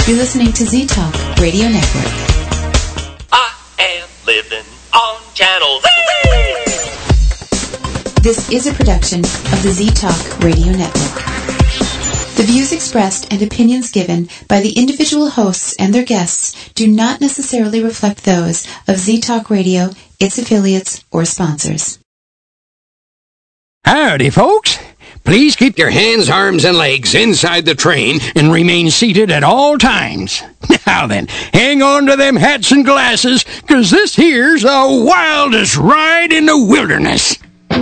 You're listening to Z-Talk Radio Network. I am living on Channel Z! This is a production of the Z-Talk Radio Network. The views expressed and opinions given by the individual hosts and their guests do not necessarily reflect those of Z-Talk Radio, its affiliates, or sponsors. Howdy, folks. Please keep your hands, arms, and legs inside the train and remain seated at all times. Now then, hang on to them hats and glasses, 'cause this here's the wildest ride in the wilderness.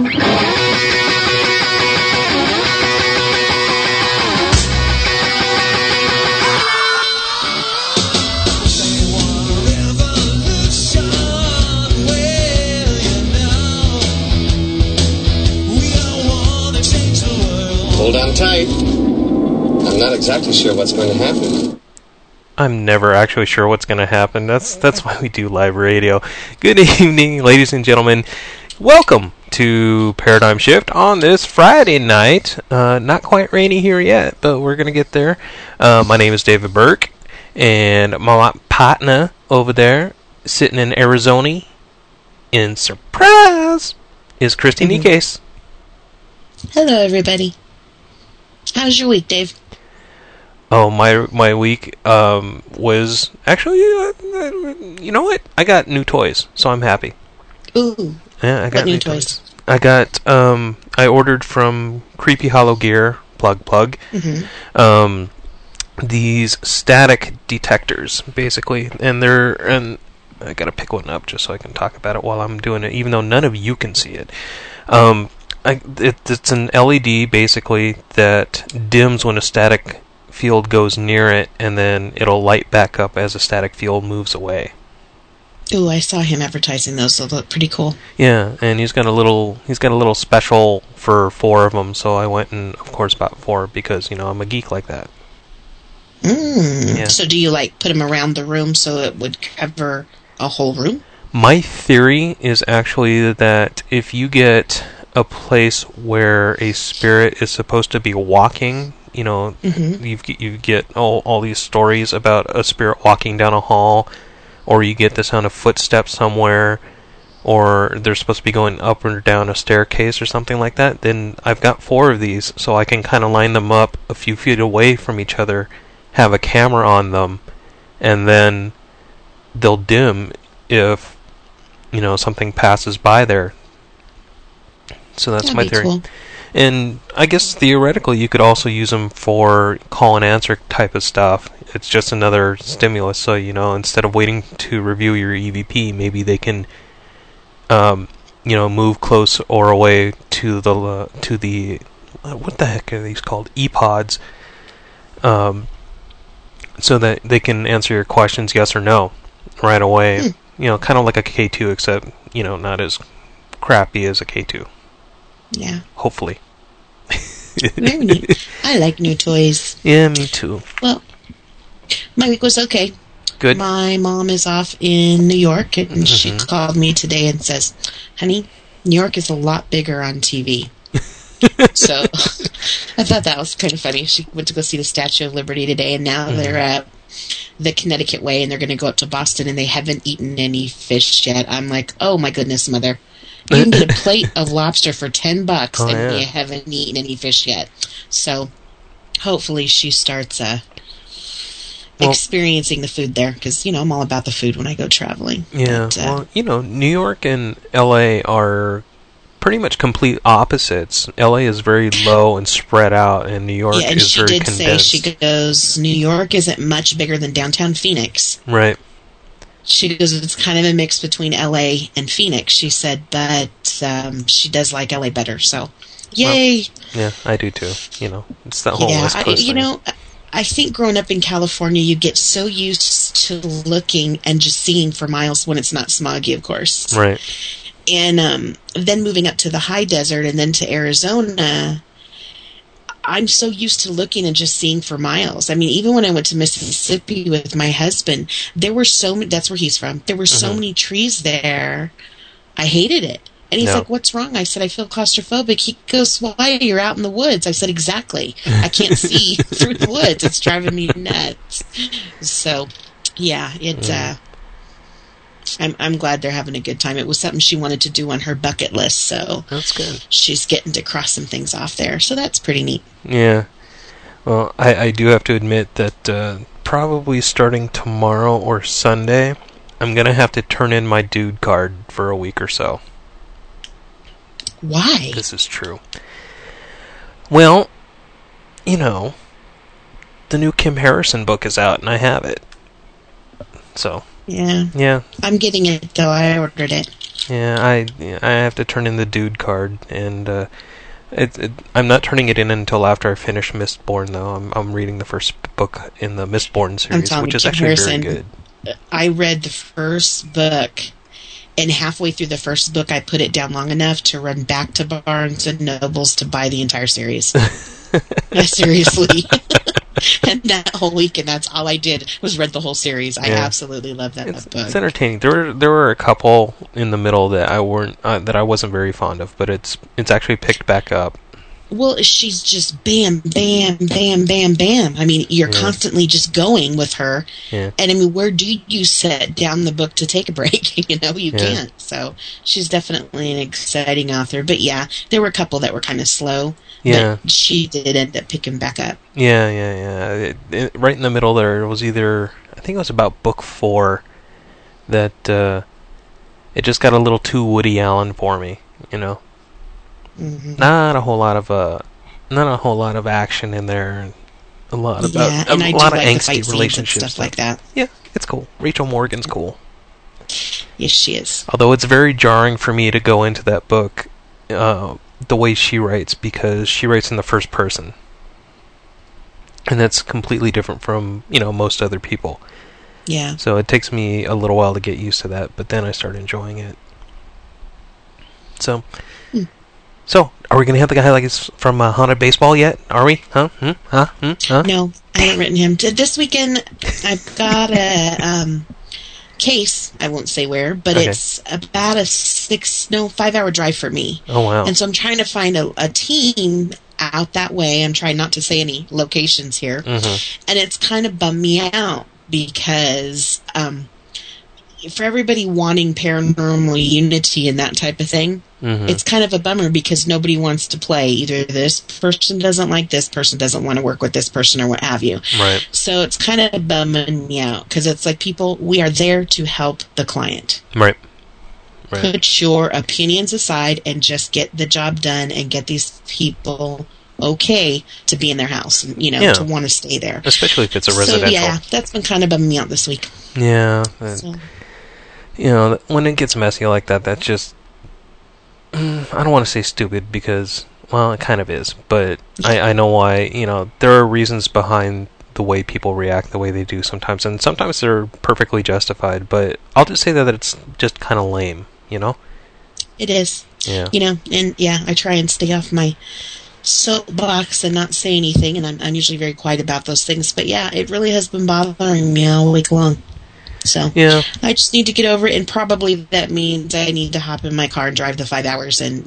Hold on tight. I'm not exactly sure what's going to happen. I'm never actually sure what's going to happen. That's why we do live radio. Good evening, ladies and gentlemen. Welcome to Paradigm Shift on this Friday night. Not quite rainy here yet, but we're going to get there. My name is David Burke, and my partner over there, sitting in Arizona, in surprise, is Christy Nikes. Hello, everybody. How's your week, Dave? Oh, my week was actually, you know what? I got new toys, so I'm happy. Ooh. Yeah, I got what new toys? I got I ordered from Creepy Hollow Gear, plug. Mm-hmm. These static detectors, basically, and I gotta pick one up just so I can talk about it while I'm doing it, even though none of you can see it. It's an LED, basically, that dims when a static field goes near it, and then it'll light back up as a static field moves away. Ooh, I saw him advertising those. They look pretty cool. Yeah, and he's got a little special for 4 of them. So I went and, of course, bought 4 because I'm a geek like that. Yeah. So do you put them around the room so it would cover a whole room? My theory is actually that if you get a place where a spirit is supposed to be walking, you get all these stories about a spirit walking down a hall, or you get the sound of footsteps somewhere, or they're supposed to be going up or down a staircase or something like that, then I've got 4 of these, so I can kind of line them up a few feet away from each other, have a camera on them, and then they'll dim if something passes by there. So that's my theory. Cool. And I guess theoretically you could also use them for call and answer type of stuff. It's just another stimulus. So instead of waiting to review your EVP, maybe they can move close or away to the what the heck are these called? ePods. So that they can answer your questions yes or no right away. Kind of like a K2, except not as crappy as a K2. Yeah. Hopefully. Very neat. I like new toys. Yeah, me too. Well, my week was okay. Good. My mom is off in New York, and she called me today and says, honey, New York is a lot bigger on TV. So I thought that was kind of funny. She went to go see the Statue of Liberty today, and now they're at the Connecticut Way, and they're going to go up to Boston, and they haven't eaten any fish yet. I'm like, oh my goodness, mother. You can get a plate of lobster for $10, and you haven't eaten any fish yet. So hopefully she starts experiencing the food there, because I'm all about the food when I go traveling. Yeah, but, New York and LA are pretty much complete opposites. LA is very low and spread out, and New York is very condensed. Say, she goes, New York isn't much bigger than downtown Phoenix. Right. She goes, it's kind of a mix between LA and Phoenix. She said that she does like LA better, so yay. Well, yeah, I do too. It's that whole West Coast thing. I think growing up in California, you get so used to looking and just seeing for miles when it's not smoggy, of course. Right. And then moving up to the high desert and then to Arizona, I'm so used to looking and just seeing for miles. I mean, even when I went to Mississippi with my husband, there were so many, that's where he's from, there were so many trees there. I hated it. And he's No. like, what's wrong? I said, I feel claustrophobic. He goes, why? You're out in the woods. I said, exactly. I can't see through the woods. It's driving me nuts. So, yeah, I'm glad they're having a good time. It was something she wanted to do on her bucket list, so That's good. she's getting to cross some things off there. So that's pretty neat. Yeah. Well, I do have to admit that probably starting tomorrow or Sunday, I'm going to have to turn in my dude card for a week or so. Why? This is true. Well, you know, the new Kim Harrison book is out, and I have it. So, Yeah. yeah. I'm getting it, though. I ordered it. Yeah, I have to turn in the dude card, and I'm not turning it in until after I finish Mistborn, though. I'm reading the first book in the Mistborn series, telling which you, is Kim actually Harrison, very good. I read the first book, and halfway through the first book, I put it down long enough to run back to Barnes and Nobles to buy the entire series. Seriously. And that whole weekend, that's all I did, was read the whole series. I absolutely love that book. It's entertaining. There were a couple in the middle that I wasn't very fond of, but it's actually picked back up. Well, she's just bam, bam, bam, bam, bam. I mean, you're constantly just going with her. Yeah. And I mean, where do you set down the book to take a break? You can't. So she's definitely an exciting author. But yeah, there were a couple that were kind of slow. Yeah. But she did end up picking back up. Yeah. Right in the middle there was either, I think it was about book 4 that it just got a little too Woody Allen for me, you know. Mm-hmm. Not a whole lot of action in there, and a lot of and I do lot of like the angsty fight scenes and relationships stuff like that. Yeah, it's cool. Rachel Morgan's cool. Yes, she is. Although it's very jarring for me to go into that book the way she writes, because she writes in the first person, and that's completely different from most other people. Yeah. So it takes me a little while to get used to that, but then I start enjoying it. So. So, are we going to have the guy like it's from Haunted Baseball yet? Are we? Huh? No, I haven't written him. This weekend, I've got a case. I won't say where, but it's about a 5-hour drive for me. Oh, wow. And so I'm trying to find a team out that way. I'm trying not to say any locations here. Mm-hmm. And it's kind of bummed me out because for everybody wanting paranormal unity and that type of thing, it's kind of a bummer because nobody wants to play. Either this person doesn't like this person, doesn't want to work with this person, or what have you. Right. So it's kind of bumming me out because it's like, people, we are there to help the client. Right. Put your opinions aside and just get the job done and get these people okay to be in their house, to want to stay there. Especially if it's a residential. So, yeah, that's been kind of bumming me out this week. Yeah. So. When it gets messy like that, that's just... I don't want to say stupid because, well, it kind of is. But I know why, there are reasons behind the way people react the way they do sometimes. And sometimes they're perfectly justified. But I'll just say that it's just kind of lame, It is. Yeah. And I try and stay off my soapbox and not say anything. And I'm usually very quiet about those things. But yeah, it really has been bothering me all week long. So yeah. I just need to get over it, and probably that means I need to hop in my car and drive the 5 hours and,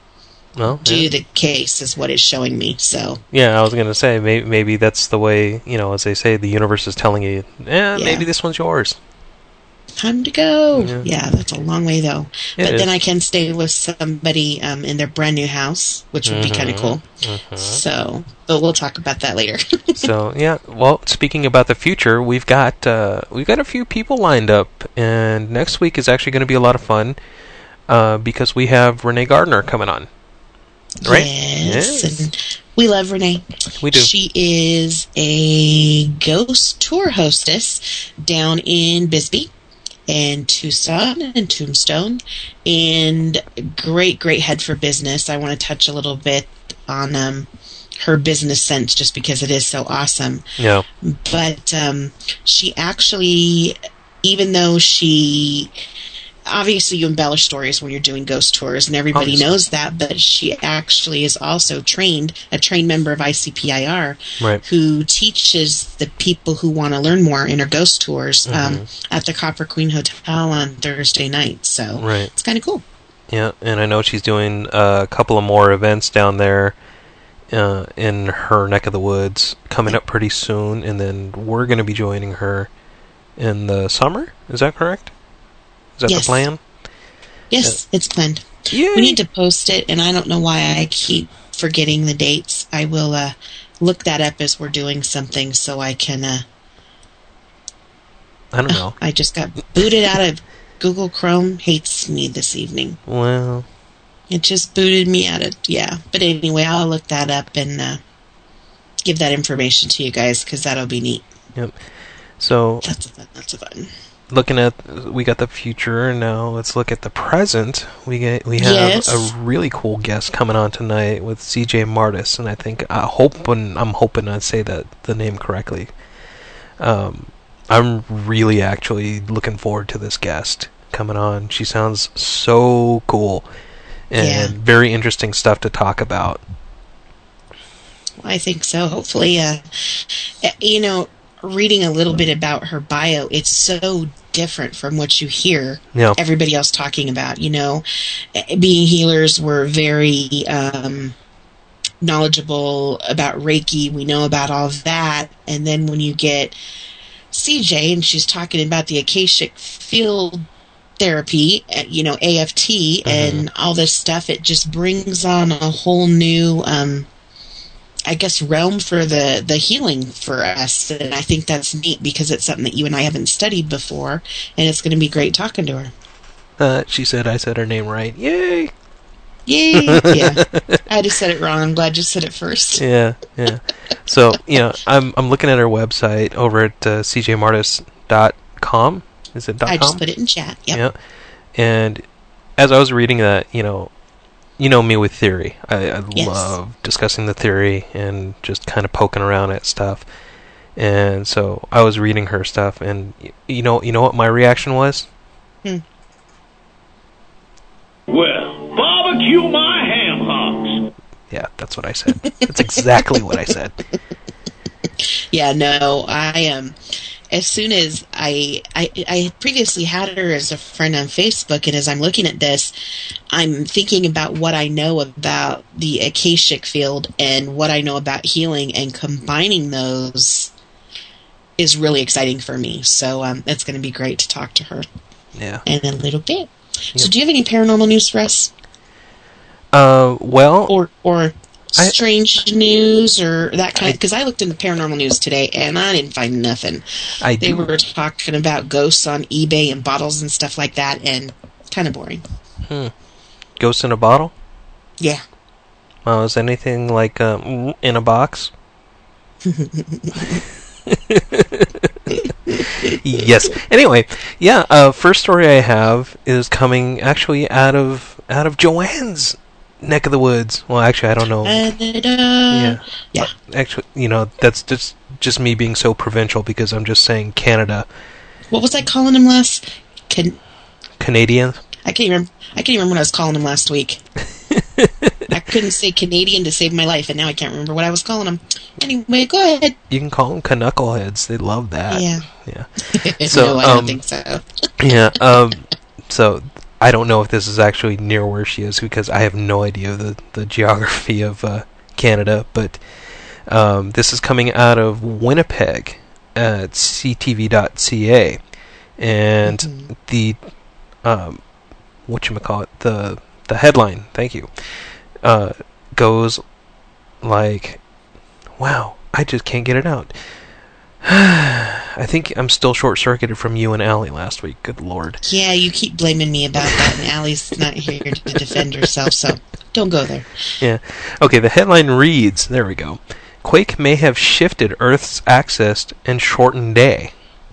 do the case is what it's showing me. So yeah, I was going to say, maybe that's the way, as they say, the universe is telling you, maybe this one's yours. Time to go. Yeah, that's a long way, though. But then I can stay with somebody in their brand new house, which would be kind of cool. Mm-hmm. So, but we'll talk about that later. So, yeah. Well, speaking about the future, we've got a few people lined up, and next week is actually going to be a lot of fun because we have Renee Gardner coming on. Right? Yes. And we love Renee. We do. She is a ghost tour hostess down in Bisbee and Tucson and Tombstone, and great head for business. I want to touch a little bit on her business sense just because it is so awesome. Yeah. But she actually, even though she... Obviously, you embellish stories when you're doing ghost tours, and everybody knows that, but she actually is also a trained member of ICPIR, right, who teaches the people who want to learn more in her ghost tours at the Copper Queen Hotel on Thursday night. So right, it's kind of cool. Yeah, and I know she's doing a couple of more events down there in her neck of the woods coming up pretty soon, and then we're going to be joining her in the summer. Is that correct? Is that the plan? Yes, it's planned. Yay! We need to post it, and I don't know why I keep forgetting the dates. I will look that up as we're doing something so I can... I don't know. I just got booted out of Google Chrome. Hates me this evening. Well... It just booted me out of... Yeah. But anyway, I'll look that up and give that information to you guys, because that'll be neat. Yep. So... That's a fun. Looking at... We got the future, and now let's look at the present. We have a really cool guest coming on tonight with CJ Martis, and I think... I'm hoping I say the name correctly. I'm really actually looking forward to this guest coming on. She sounds so cool. And very interesting stuff to talk about. I think so. Hopefully, reading a little bit about her bio, it's so different from what you hear everybody else talking about. Being healers, we're very knowledgeable about Reiki. We know about all of that. And then when you get CJ and she's talking about the Akashic Field therapy, AFT, and all this stuff, it just brings on a whole new, realm for the healing for us. And I think that's neat because it's something that you and I haven't studied before, and it's going to be great talking to her. She said I said her name right. Yay! Yay! Yeah. I just said it wrong. I'm glad you said it first. Yeah. So, I'm looking at her website over at cjmartis.com. Is it .com? I just put it in chat. Yep. Yeah. And as I was reading that, you know me with theory. I love discussing the theory and just kind of poking around at stuff. And so I was reading her stuff, and you know what my reaction was? Well, barbecue my ham hocks. Yeah, that's what I said. That's exactly what I said. Yeah, no, I am. As soon as I previously had her as a friend on Facebook, and as I'm looking at this, I'm thinking about what I know about the Akashic Field and what I know about healing, and combining those is really exciting for me. So it's going to be great to talk to her. Yeah. In a little bit. Yep. So do you have any paranormal news for us? Well... Or strange news or that kind of... Because I looked in the paranormal news today, and I didn't find nothing. They were talking about ghosts on eBay and bottles and stuff like that, and kind of boring. Ghosts in a bottle? Yeah. Is anything like in a box? Yes. Anyway, first story I have is coming actually out of Joanne's neck of the woods. Well, actually, I don't know. Yeah. Actually, that's just me being so provincial because I'm just saying Canada. What was I calling him last? Canadian? I can't remember what I was calling him last week. I couldn't say Canadian to save my life, and now I can't remember what I was calling him. Anyway, go ahead. You can call them knuckleheads. They love that. Yeah. So, no, I don't think so. So I don't know if this is actually near where she is because I have no idea the geography of Canada, but this is coming out of Winnipeg at ctv.ca, and the the headline, thank you, goes like, wow, I just can't get it out. I think I'm still short-circuited from you and Allie last week. Good Lord. Yeah, you keep blaming me about that, and Allie's not here to defend herself, so don't go there. Yeah. Okay, the headline reads, there we go, Quake may have shifted Earth's axis and shortened day.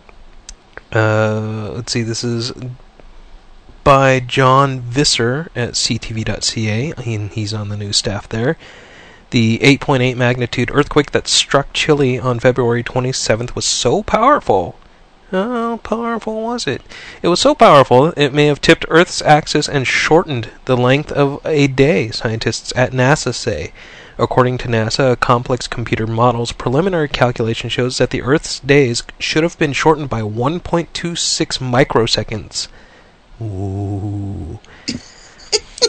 Let's see, this is by John Visser at ctv.ca. He's on the news staff there. The 8.8 magnitude earthquake that struck Chile on February 27th was so powerful. How powerful was it? It was so powerful it may have tipped Earth's axis and shortened the length of a day, scientists at NASA say. According to NASA, a complex computer model's preliminary calculation shows that the Earth's days should have been shortened by 1.26 microseconds. Ooh.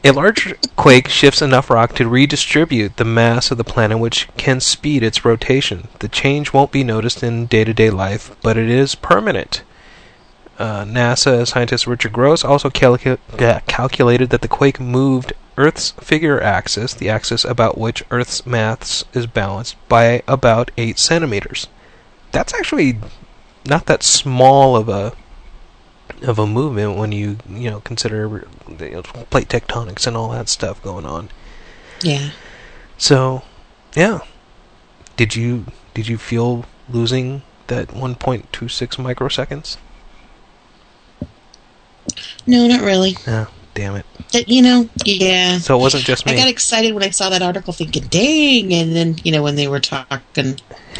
A large quake shifts enough rock to redistribute the mass of the planet, which can speed its rotation. The change won't be noticed in day-to-day life, but it is permanent. NASA scientist Richard Gross also calculated that the quake moved Earth's figure axis, the axis about which Earth's mass is balanced, by about 8 centimeters. That's actually not that small of a movement when you consider plate tectonics and all that stuff going on. Yeah. So, yeah. Did you feel losing that 1.26 microseconds? No, not really. Oh, damn it. Yeah. So it wasn't just me. I got excited when I saw that article thinking, dang, and then, when they were talking,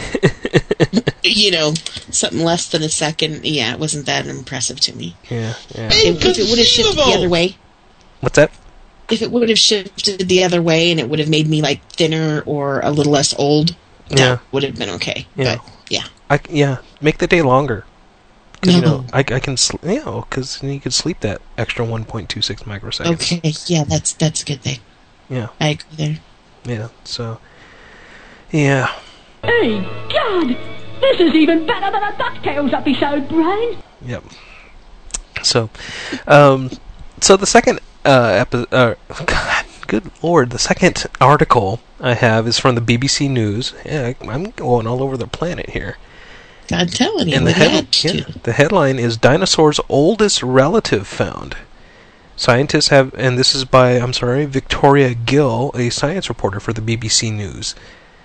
something less than a second, it wasn't that impressive to me. Yeah. If it would have shifted the other way. What's that? If it would have shifted the other way and it would have made me, thinner or a little less old, that would have been okay. Yeah. But, make the day longer. No. I can, because you could sleep that extra 1.26 microseconds. Okay, yeah, that's a good thing. Yeah. I agree there. Yeah, so, yeah. Hey, God! This is even better than a DuckTales episode, Brain! Yep. So, the second, God, good lord, the second article I have is from the BBC News. Yeah, I'm going all over the planet here. I'm telling you, and the headline is Dinosaur's Oldest Relative Found. Scientists have, and this is by, Victoria Gill, a science reporter for the BBC News.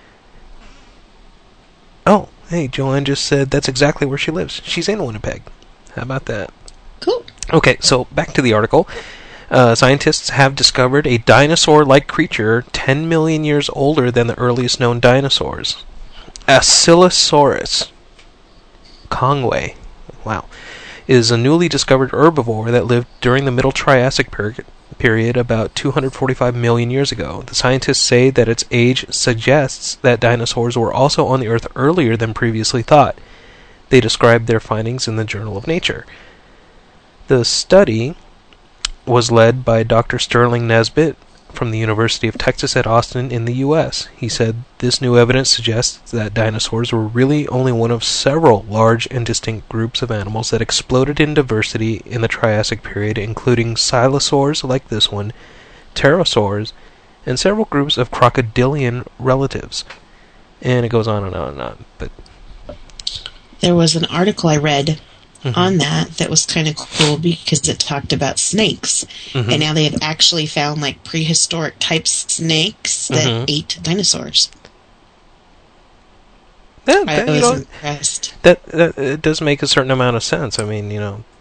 Oh, hey, Joanne just said that's exactly where she lives. She's in Winnipeg. How about that? Cool. Okay, so back to the article. Scientists have discovered a dinosaur-like creature 10 million years older than the earliest known dinosaurs. Acylosaurus Conway, is a newly discovered herbivore that lived during the Middle Triassic period about 245 million years ago. The scientists say that its age suggests that dinosaurs were also on the Earth earlier than previously thought. They described their findings in the Journal of Nature. The study was led by Dr. Sterling Nesbitt from the University of Texas at Austin in the U.S. He said this new evidence suggests that dinosaurs were really only one of several large and distinct groups of animals that exploded in diversity in the Triassic period, including silosaurs like this one, pterosaurs, and several groups of crocodilian relatives. And it goes on and on and on. But there was an article I read on that was kind of cool because it talked about snakes, and now they have actually found prehistoric type snakes that ate dinosaurs. Yeah, I was impressed. That it does make a certain amount of sense. I mean,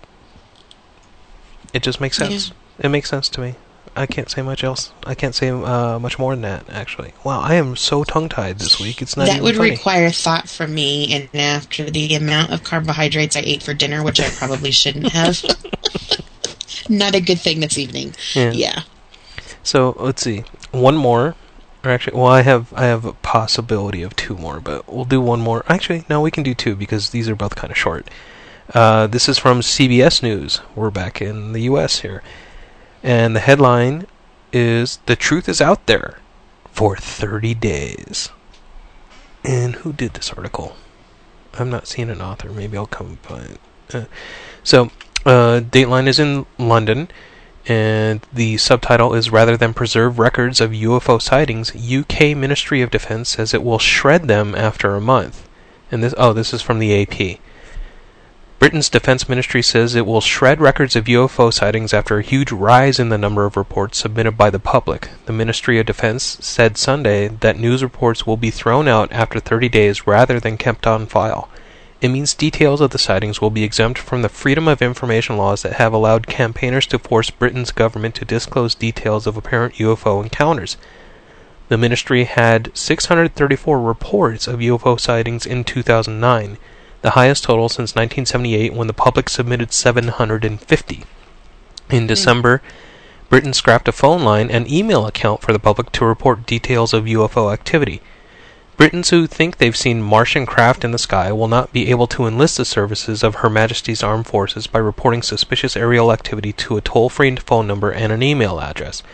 it just makes sense. Yeah. It makes sense to me. I can't say much else. I can't say much more than that, actually. Wow, I am so tongue-tied this week. It's not even funny. That would require thought from me, and after the amount of carbohydrates I ate for dinner, which I probably shouldn't have, not a good thing this evening. Yeah. So, let's see. One more. Or actually, I have a possibility of 2 more, but we'll do 1 more. Actually, no, we can do 2 because these are both kind of short. This is from CBS News. We're back in the U.S. here. And the headline is, "The Truth is Out There for 30 Days." And who did this article? I'm not seeing an author. Maybe I'll come by it. Dateline is in London, and the subtitle is, "Rather than preserve records of UFO sightings, UK Ministry of Defense says it will shred them after a month." And this is from the AP. Britain's Defense Ministry says it will shred records of UFO sightings after a huge rise in the number of reports submitted by the public. The Ministry of Defense said Sunday that news reports will be thrown out after 30 days rather than kept on file. It means details of the sightings will be exempt from the Freedom of Information laws that have allowed campaigners to force Britain's government to disclose details of apparent UFO encounters. The ministry had 634 reports of UFO sightings in 2009. The highest total since 1978, when the public submitted 750. In December, Britain scrapped a phone line and email account for the public to report details of UFO activity. Britons who think they've seen Martian craft in the sky will not be able to enlist the services of Her Majesty's Armed Forces by reporting suspicious aerial activity to a toll-free phone number and an email address.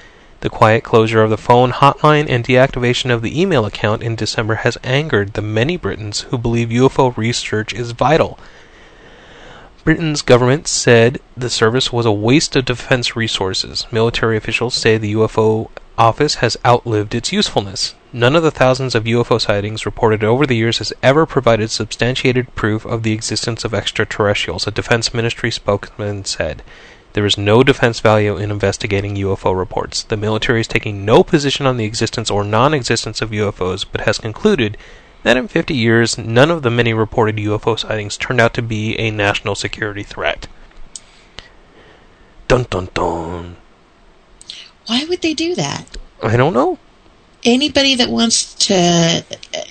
The quiet closure of the phone hotline and deactivation of the email account in December has angered the many Britons who believe UFO research is vital. Britain's government said the service was a waste of defense resources. Military officials say the UFO office has outlived its usefulness. None of the thousands of UFO sightings reported over the years has ever provided substantiated proof of the existence of extraterrestrials, a defense ministry spokesman said. There is no defense value in investigating UFO reports. The military is taking no position on the existence or non-existence of UFOs, but has concluded that in 50 years, none of the many reported UFO sightings turned out to be a national security threat. Dun dun dun. Why would they do that? I don't know. Anybody that wants to,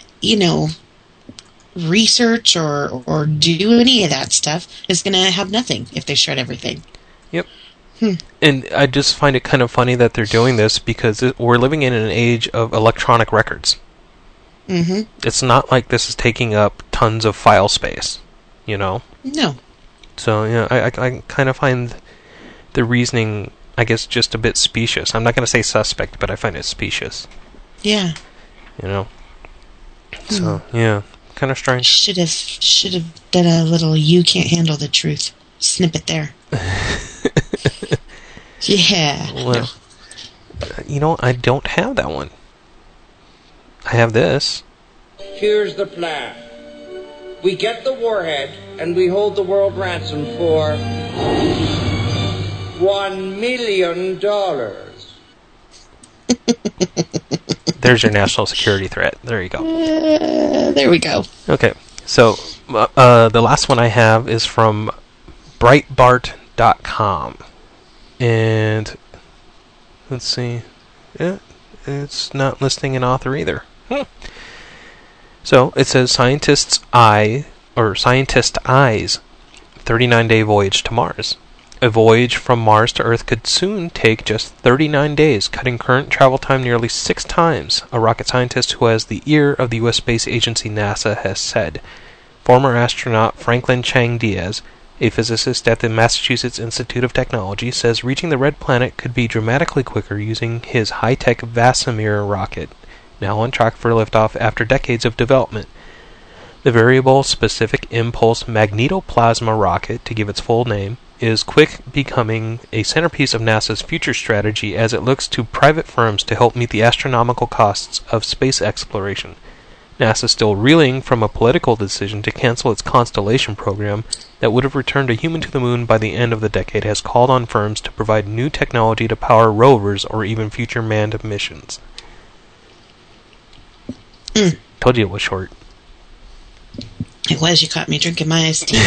research or do any of that stuff is going to have nothing if they shred everything. Yep. And I just find it kind of funny that they're doing this because we're living in an age of electronic records. Mm-hmm. It's not like this is taking up tons of file space, No. So, I kind of find the reasoning, I guess, just a bit specious. I'm not going to say suspect, but I find it specious. Yeah. So, yeah, kind of strange. Should have done a little "you can't handle the truth" snippet there. Yeah. Well, I don't have that one. I have this. Here's the plan. We get the warhead and we hold the world ransom for $1 million. There's your national security threat. There you go. There we go. Okay, so the last one I have is from Breitbart.com. And let's see. Yeah, it's not listing an author either. So it says Scientist Eyes 39-day voyage to Mars. A voyage from Mars to Earth could soon take just 39 days, cutting current travel time nearly 6 times, a rocket scientist who has the ear of the U.S. space agency NASA has said. Former astronaut Franklin Chang Diaz, a physicist at the Massachusetts Institute of Technology, says reaching the red planet could be dramatically quicker using his high-tech Vasimir rocket, now on track for liftoff after decades of development. The Variable Specific Impulse Magnetoplasma rocket, to give its full name, is quick becoming a centerpiece of NASA's future strategy as it looks to private firms to help meet the astronomical costs of space exploration. NASA is still reeling from a political decision to cancel its Constellation program that would have returned a human to the moon by the end of the decade, has called on firms to provide new technology to power rovers or even future manned missions. Told you it was short. It was. You caught me drinking my iced tea.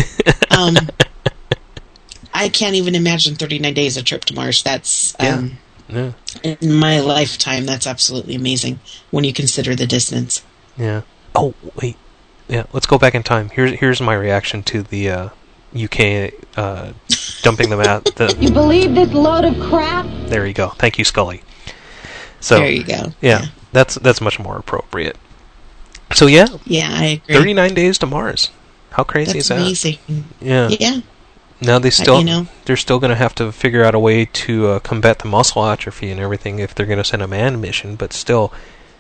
I can't even imagine 39 days a trip to Mars. That's in my lifetime. That's absolutely amazing when you consider the distance. Yeah. Oh wait. Yeah. Let's go back in time. Here's my reaction to the UK dumping them out. You believe this load of crap? There you go. Thank you, Scully. So there you go. Yeah. That's much more appropriate. So yeah, I agree. 39 days to Mars. How crazy is that? That's amazing. Yeah. Now they're still going to have to figure out a way to combat the muscle atrophy and everything if they're going to send a manned mission. But still,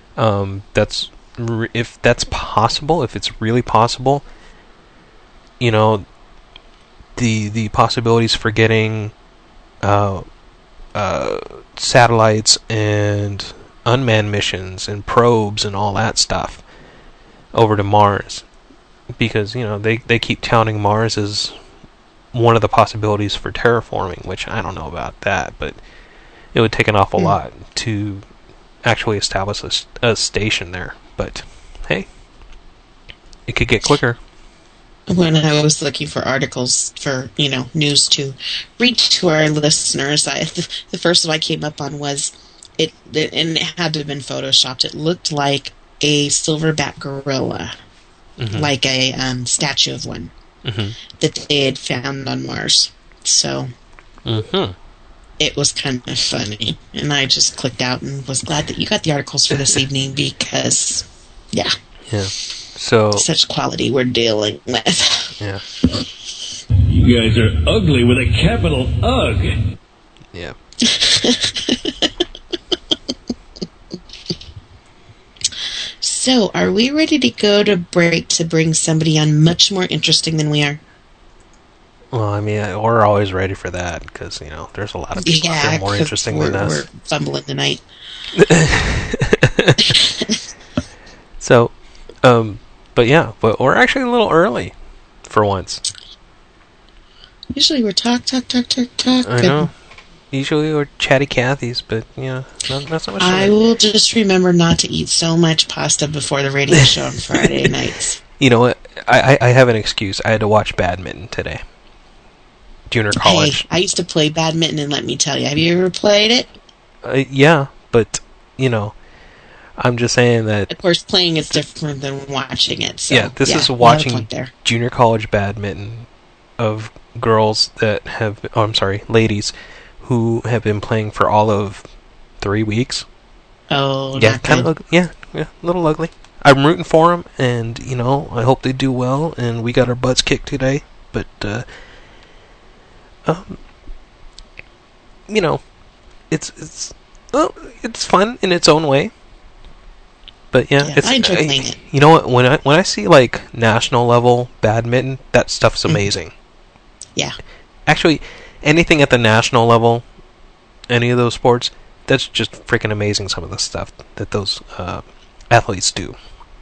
if that's possible, if it's really possible, the possibilities for getting satellites and unmanned missions and probes and all that stuff over to Mars, because they keep touting Mars as one of the possibilities for terraforming, which I don't know about that, but it would take an awful lot to actually establish a station there. But hey, it could get quicker. When I was looking for articles for news to read to our listeners, the first one I came up on was and it had to have been photoshopped. It looked like a silverback gorilla, like a statue of one that they had found on Mars. So it was kind of funny, and I just clicked out and was glad that you got the articles for this evening because, yeah. So such quality we're dealing with. Yeah. You guys are ugly with a capital UG. Yeah. So, are we ready to go to break to bring somebody on much more interesting than we are? Well, I mean, we're always ready for that because, there's a lot of people out there more interesting than us. We're fumbling tonight. So, but we're actually a little early for once. Usually we're talk. I know. Usually we're chatty Cathy's, but, not so much. I will just remember not to eat so much pasta before the radio show on Friday nights. You know what? I have an excuse. I had to watch badminton today. Junior college. Hey, I used to play badminton, and let me tell you, have you ever played it? Yeah, but, I'm just saying that... Of course, playing is different than watching it. So, this is watching junior college badminton of girls that have... Oh, I'm sorry, ladies who have been playing for all of 3 weeks. Oh, yeah, kind of. Yeah, a little ugly. I'm rooting for them, and I hope they do well. And we got our butts kicked today, but it's fun in its own way. But I enjoy playing it. You know what? When I see like national level badminton, that stuff's amazing. Yeah. Actually, anything at the national level, any of those sports, that's just freaking amazing. Some of the stuff that those athletes do.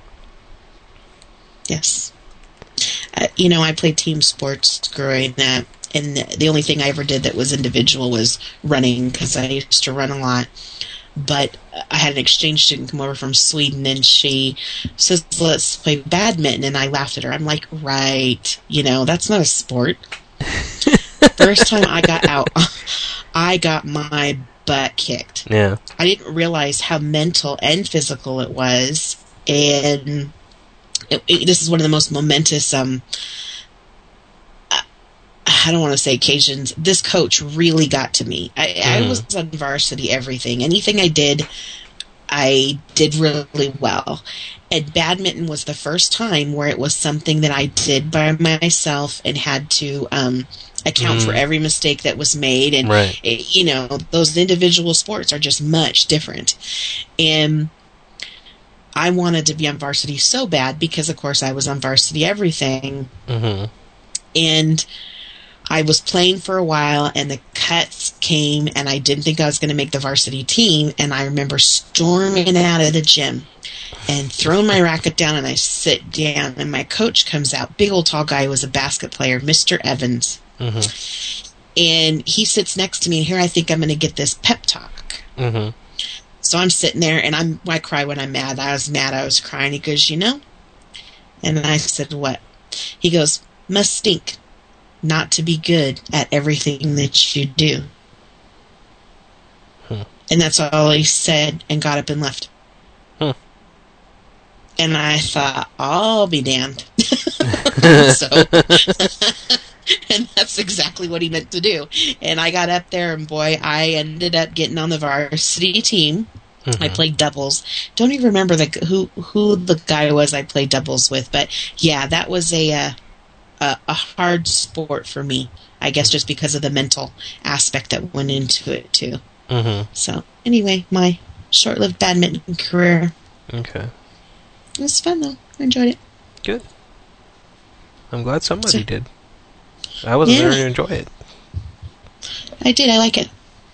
Yes. I played team sports growing up, and the only thing I ever did that was individual was running, because I used to run a lot. But I had an exchange student come over from Sweden, and she says, let's play badminton, and I laughed at her. I'm like, right, that's not a sport. First time I got out, I got my butt kicked. Yeah. I didn't realize how mental and physical it was, and this is one of the most momentous, I don't want to say occasions. This coach really got to me. I was on varsity everything. Anything I did really well. And badminton was the first time where it was something that I did by myself and had to account for every mistake that was made. And, those individual sports are just much different. And I wanted to be on varsity so bad because, of course, I was on varsity everything. Mm-hmm. And I was playing for a while, and the cuts came, and I didn't think I was going to make the varsity team. And I remember storming out of the gym and throwing my racket down, and I sit down, and my coach comes out. Big old tall guy who was a basket player, Mr. Evans. Mm-hmm. And he sits next to me, and here I think I'm going to get this pep talk. Mm-hmm. So I'm sitting there, and I cry when I'm mad. I was mad. I was crying. He goes, And I said, what? He goes, must stink not to be good at everything that you do. And that's all he said, and got up and left. And I thought, I'll be damned. And that's exactly what he meant to do. And I got up there, and boy, I ended up getting on the varsity team. Mm-hmm. I played doubles. Don't even remember who the guy was I played doubles with, but yeah, that was a hard sport for me. I guess just because of the mental aspect that went into it too. Mm-hmm. So anyway, my short-lived badminton career. Okay. It was fun though. I enjoyed it. Good. I'm glad somebody did. I wasn't there to enjoy it. I did. I like it.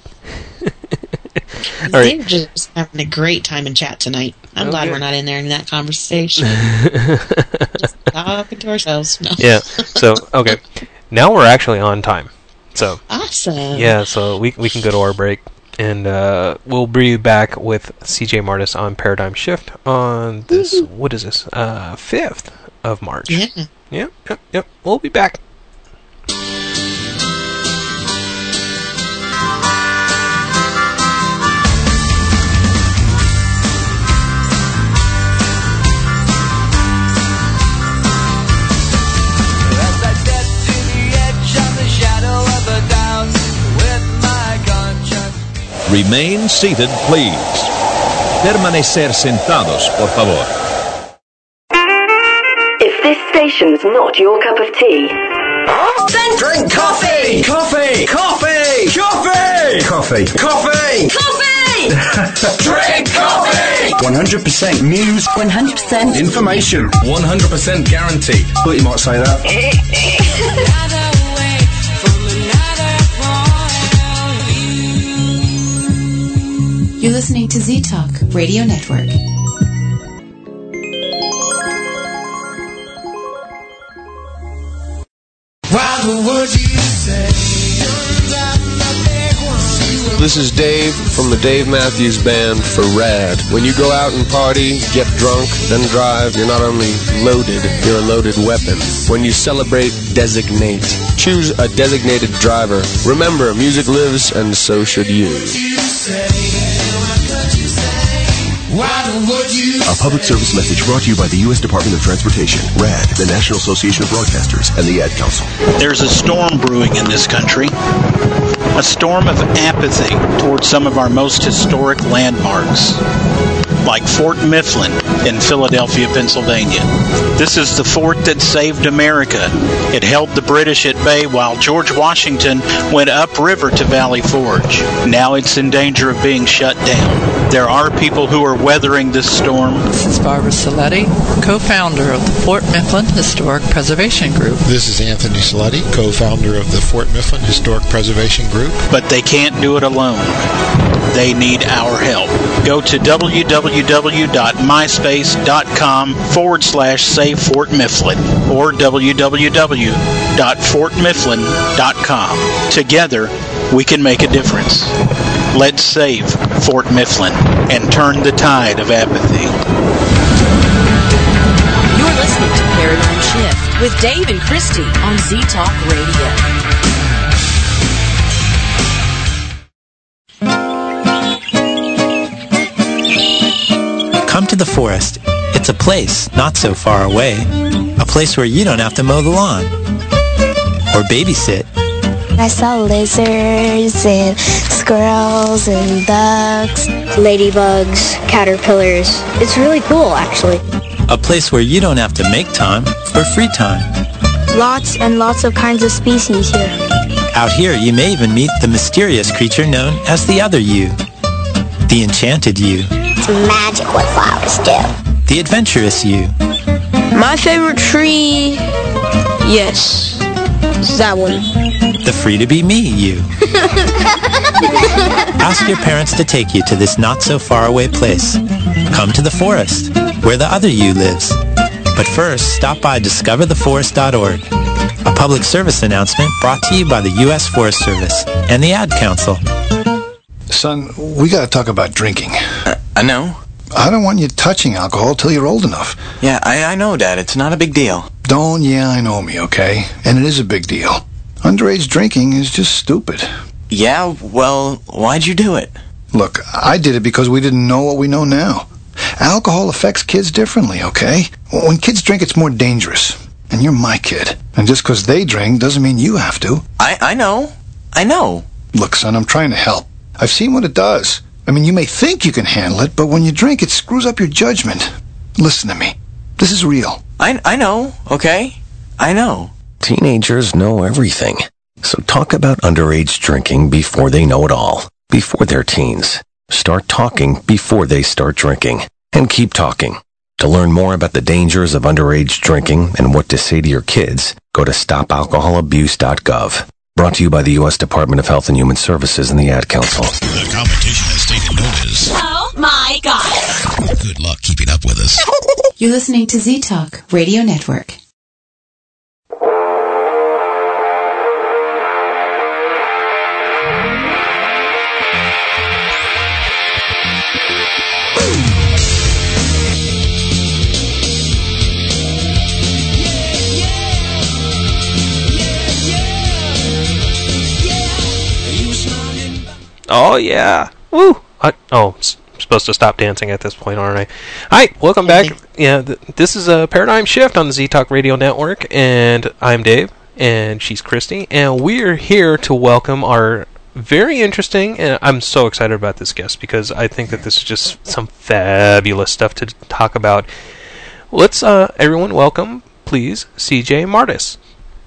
All right. They're just having a great time in chat tonight. I'm glad we're not in there in that conversation. Just talking to ourselves. No. Yeah. So, okay. Now we're actually on time. So awesome. Yeah, so we can go to our break, and we'll bring you back with CJ Martis on Paradigm Shift on this, what is this, 5th of March. Yeah. Yep. We'll be back. Remain seated, please. Permanecer sentados, por favor. If this station's not your cup of tea, then drink coffee! Coffee! Coffee! Coffee! Coffee! Coffee! Coffee! Drink coffee! 100% news. 100% Information. 100% guaranteed. Thought you might say that. You're listening to Z-Talk Radio Network. This is Dave from the Dave Matthews Band for RAD. When you go out and party, get drunk, then drive, you're not only loaded, you're a loaded weapon. When you celebrate, designate. Choose a designated driver. Remember, music lives, and so should you. A public service message brought to you by the U.S. Department of Transportation, RAD, the National Association of Broadcasters, and the Ad Council. There's a storm brewing in this country. A storm of apathy towards some of our most historic landmarks, like Fort Mifflin in Philadelphia, Pennsylvania. This is the fort that saved America. It held the British at bay while George Washington went upriver to Valley Forge. Now it's in danger of being shut down. There are people who are weathering this storm. This is Barbara Saletti, co-founder of the Fort Mifflin Historic Preservation Group. This is Anthony Saletti, co-founder of the Fort Mifflin Historic Preservation Group. But they can't do it alone. They need our help. Go to www.myspace.com/Save Fort Mifflin or www.fortmifflin.com. Together, we can make a difference. Let's save Fort Mifflin and turn the tide of apathy. You're listening to Paradigm Shift with Dave and Christy on Z-Talk Radio. Come to the forest. It's a place not so far away. A place where you don't have to mow the lawn or babysit. I saw lizards and squirrels and bugs, ladybugs, caterpillars. It's really cool, actually. A place where you don't have to make time for free time. Lots and lots of kinds of species here. Out here, you may even meet the mysterious creature known as the other you. The enchanted you. It's magic what flowers do. The adventurous you. My favorite tree, yes, it's that one. The free-to-be-me you. Ask your parents to take you to this not-so-far-away place. Come to the forest, where the other you lives. But first, stop by discovertheforest.org. A public service announcement brought to you by the U.S. Forest Service and the Ad Council. Son, we gotta talk about drinking. I know. I don't want you touching alcohol till you're old enough. Yeah, I know, Dad. It's not a big deal. Don't I know me, okay? And it is a big deal. Underage drinking is just stupid. Yeah, well, why'd you do it? Look, I did it because we didn't know what we know now. Alcohol affects kids differently, okay? When kids drink, it's more dangerous. And you're my kid. And just because they drink doesn't mean you have to. I know. Look, son, I'm trying to help. I've seen what it does. I mean, you may think you can handle it, but when you drink, it screws up your judgment. Listen to me. This is real. I know, okay? I know. Teenagers know everything. So talk about underage drinking before they know it all. Before they're teens. Start talking before they start drinking. And keep talking. To learn more about the dangers of underage drinking and what to say to your kids, go to stopalcoholabuse.gov. Brought to you by the U.S. Department of Health and Human Services and the Ad Council. The competition has taken notice. Oh my God. Good luck keeping up with us. You're listening to Z-Talk Radio Network. Oh, yeah. Woo! I'm supposed to stop dancing at this point, aren't I? Hi, welcome back. Yeah, this is a Paradigm Shift on the Z-Talk Radio Network, and I'm Dave, and she's Christy, and we're here to welcome our very interesting, and I'm so excited about this guest, because I think that this is just some fabulous stuff to talk about. Let's, everyone welcome, please, CJ Martis.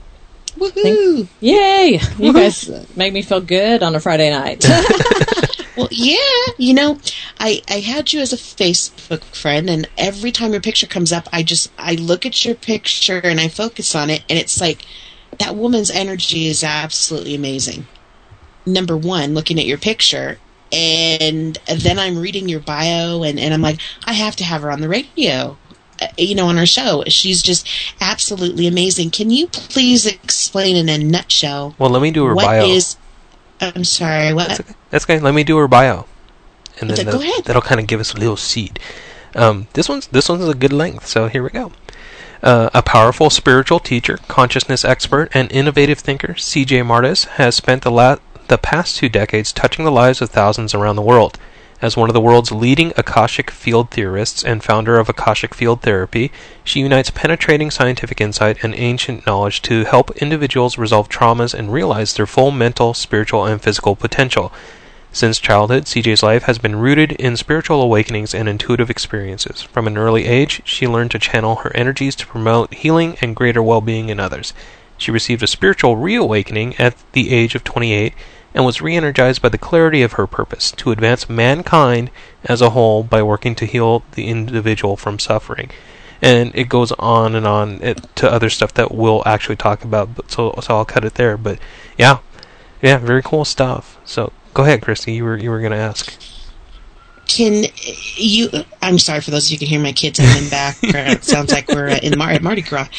Woohoo! Yay! You guys make me feel good on a Friday night. Well, yeah, I had you as a Facebook friend, and every time your picture comes up, I look at your picture and I focus on it, and it's like, that woman's energy is absolutely amazing. Number one, looking at your picture, and then I'm reading your bio, and I'm like, I have to have her on the radio, on our show. She's just absolutely amazing. Can you please explain in a nutshell? Well, let me do her bio. I'm sorry, what? That's okay. Let me do her bio, and then go ahead. That'll kind of give us a little seed. This one's a good length, so here we go. A powerful spiritual teacher, consciousness expert, and innovative thinker, C.J. Martis has spent the past 2 decades touching the lives of thousands around the world. As one of the world's leading Akashic field theorists and founder of Akashic Field Therapy, she unites penetrating scientific insight and ancient knowledge to help individuals resolve traumas and realize their full mental, spiritual, and physical potential. Since childhood, CJ's life has been rooted in spiritual awakenings and intuitive experiences. From an early age, she learned to channel her energies to promote healing and greater well-being in others. She received a spiritual reawakening at the age of 28 and was re-energized by the clarity of her purpose, to advance mankind as a whole by working to heal the individual from suffering. And it goes on and on to other stuff that we'll actually talk about, but so I'll cut it there. But yeah, very cool stuff. So go ahead, Christy, you were going to ask. Can you... I'm sorry for those of you who can hear my kids in the background. It sounds like we're in Mardi Gras.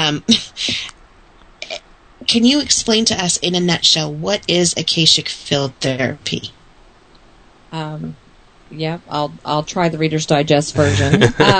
Can you explain to us in a nutshell, what is Akashic Field Therapy? Yeah, I'll try the Reader's Digest version.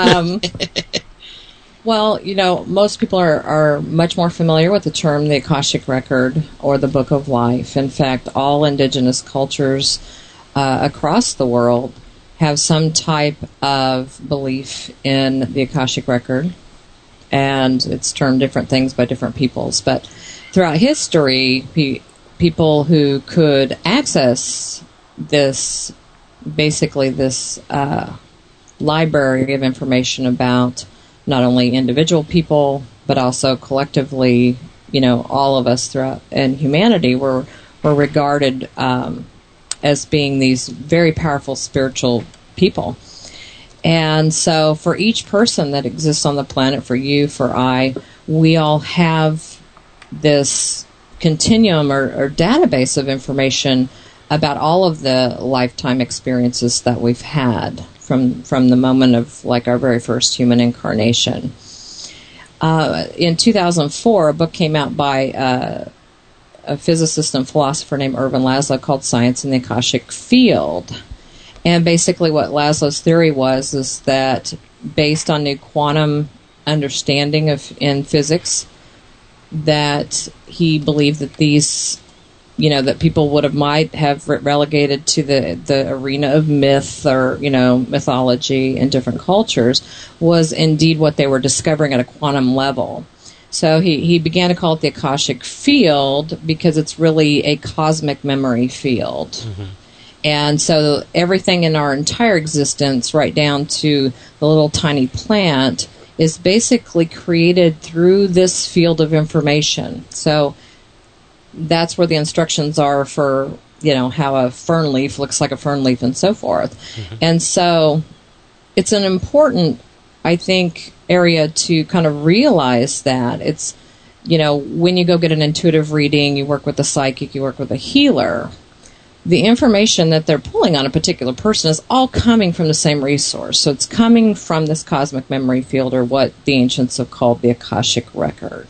Well, most people are much more familiar with the term the Akashic Record or the Book of Life. In fact, all indigenous cultures across the world have some type of belief in the Akashic Record, and it's termed different things by different peoples. But throughout history, people who could access this, basically this library of information about not only individual people, but also collectively, all of us throughout in humanity were regarded as being these very powerful spiritual people. And so for each person that exists on the planet, for you, for I, we all have this continuum or database of information about all of the lifetime experiences that we've had from the moment of like our very first human incarnation. In 2004, a book came out by a physicist and philosopher named Ervin Laszlo called Science in the Akashic Field. And basically what Laszlo's theory was is that based on new quantum understanding in physics, that he believed that these, that people might have relegated to the arena of myth or, mythology in different cultures was indeed what they were discovering at a quantum level. So he began to call it the Akashic Field because it's really a cosmic memory field. Mm-hmm. And so everything in our entire existence, right down to the little tiny plant, is basically created through this field of information. So that's where the instructions are for, how a fern leaf looks like a fern leaf and so forth. Mm-hmm. And so it's an important, I think, area to kind of realize that. It's, when you go get an intuitive reading, you work with a psychic, you work with a healer, the information that they're pulling on a particular person is all coming from the same resource. So it's coming from this cosmic memory field, or what the ancients have called the Akashic Record.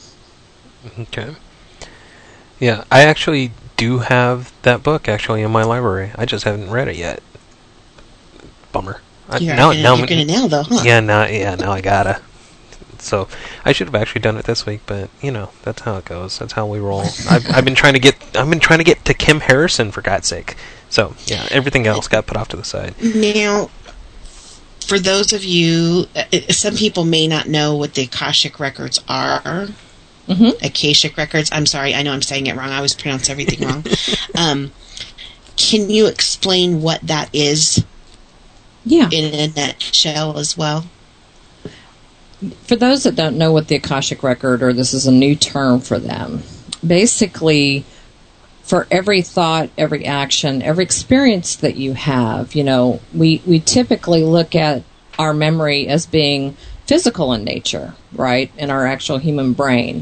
Okay. Yeah, I actually do have that book in my library. I just haven't read it yet. Bummer. You're gonna now, though, huh? Yeah, now I gotta. So I should have actually done it this week, but that's how it goes. That's how we roll. I've been trying to get to Kim Harrison, for God's sake. So yeah, everything else got put off to the side. Now, for those of you, some people may not know what the Akashic Records are. Mm-hmm. Akashic Records. I'm sorry. I know I'm saying it wrong. I always pronounce everything wrong. Can you explain what that is? Yeah. In a nutshell as well. For those that don't know what the Akashic Record, or this is a new term for them, basically for every thought, every action, every experience that you have, we typically look at our memory as being physical in nature, right, in our actual human brain.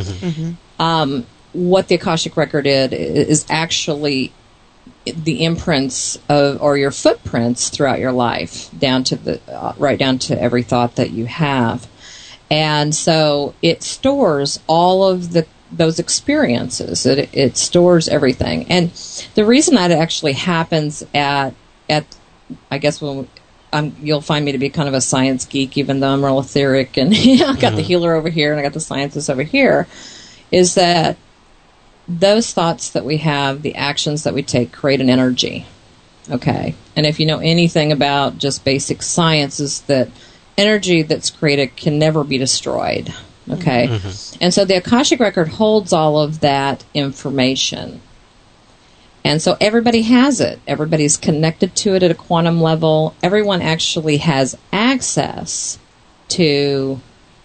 What the Akashic Record is actually the imprints or your footprints throughout your life, down to right down to every thought that you have, and so it stores all of those experiences. It stores everything, and the reason that it actually happens at I guess when you'll find me to be kind of a science geek, even though I'm real etheric, and I got the healer over here and I got the scientist over here, is that those thoughts that we have, the actions that we take, create an energy. Okay? And if you know anything about just basic science, is that energy that's created can never be destroyed. Okay? And so the Akashic Record holds all of that information. And so everybody has it. Everybody's connected to it at a quantum level. Everyone actually has access to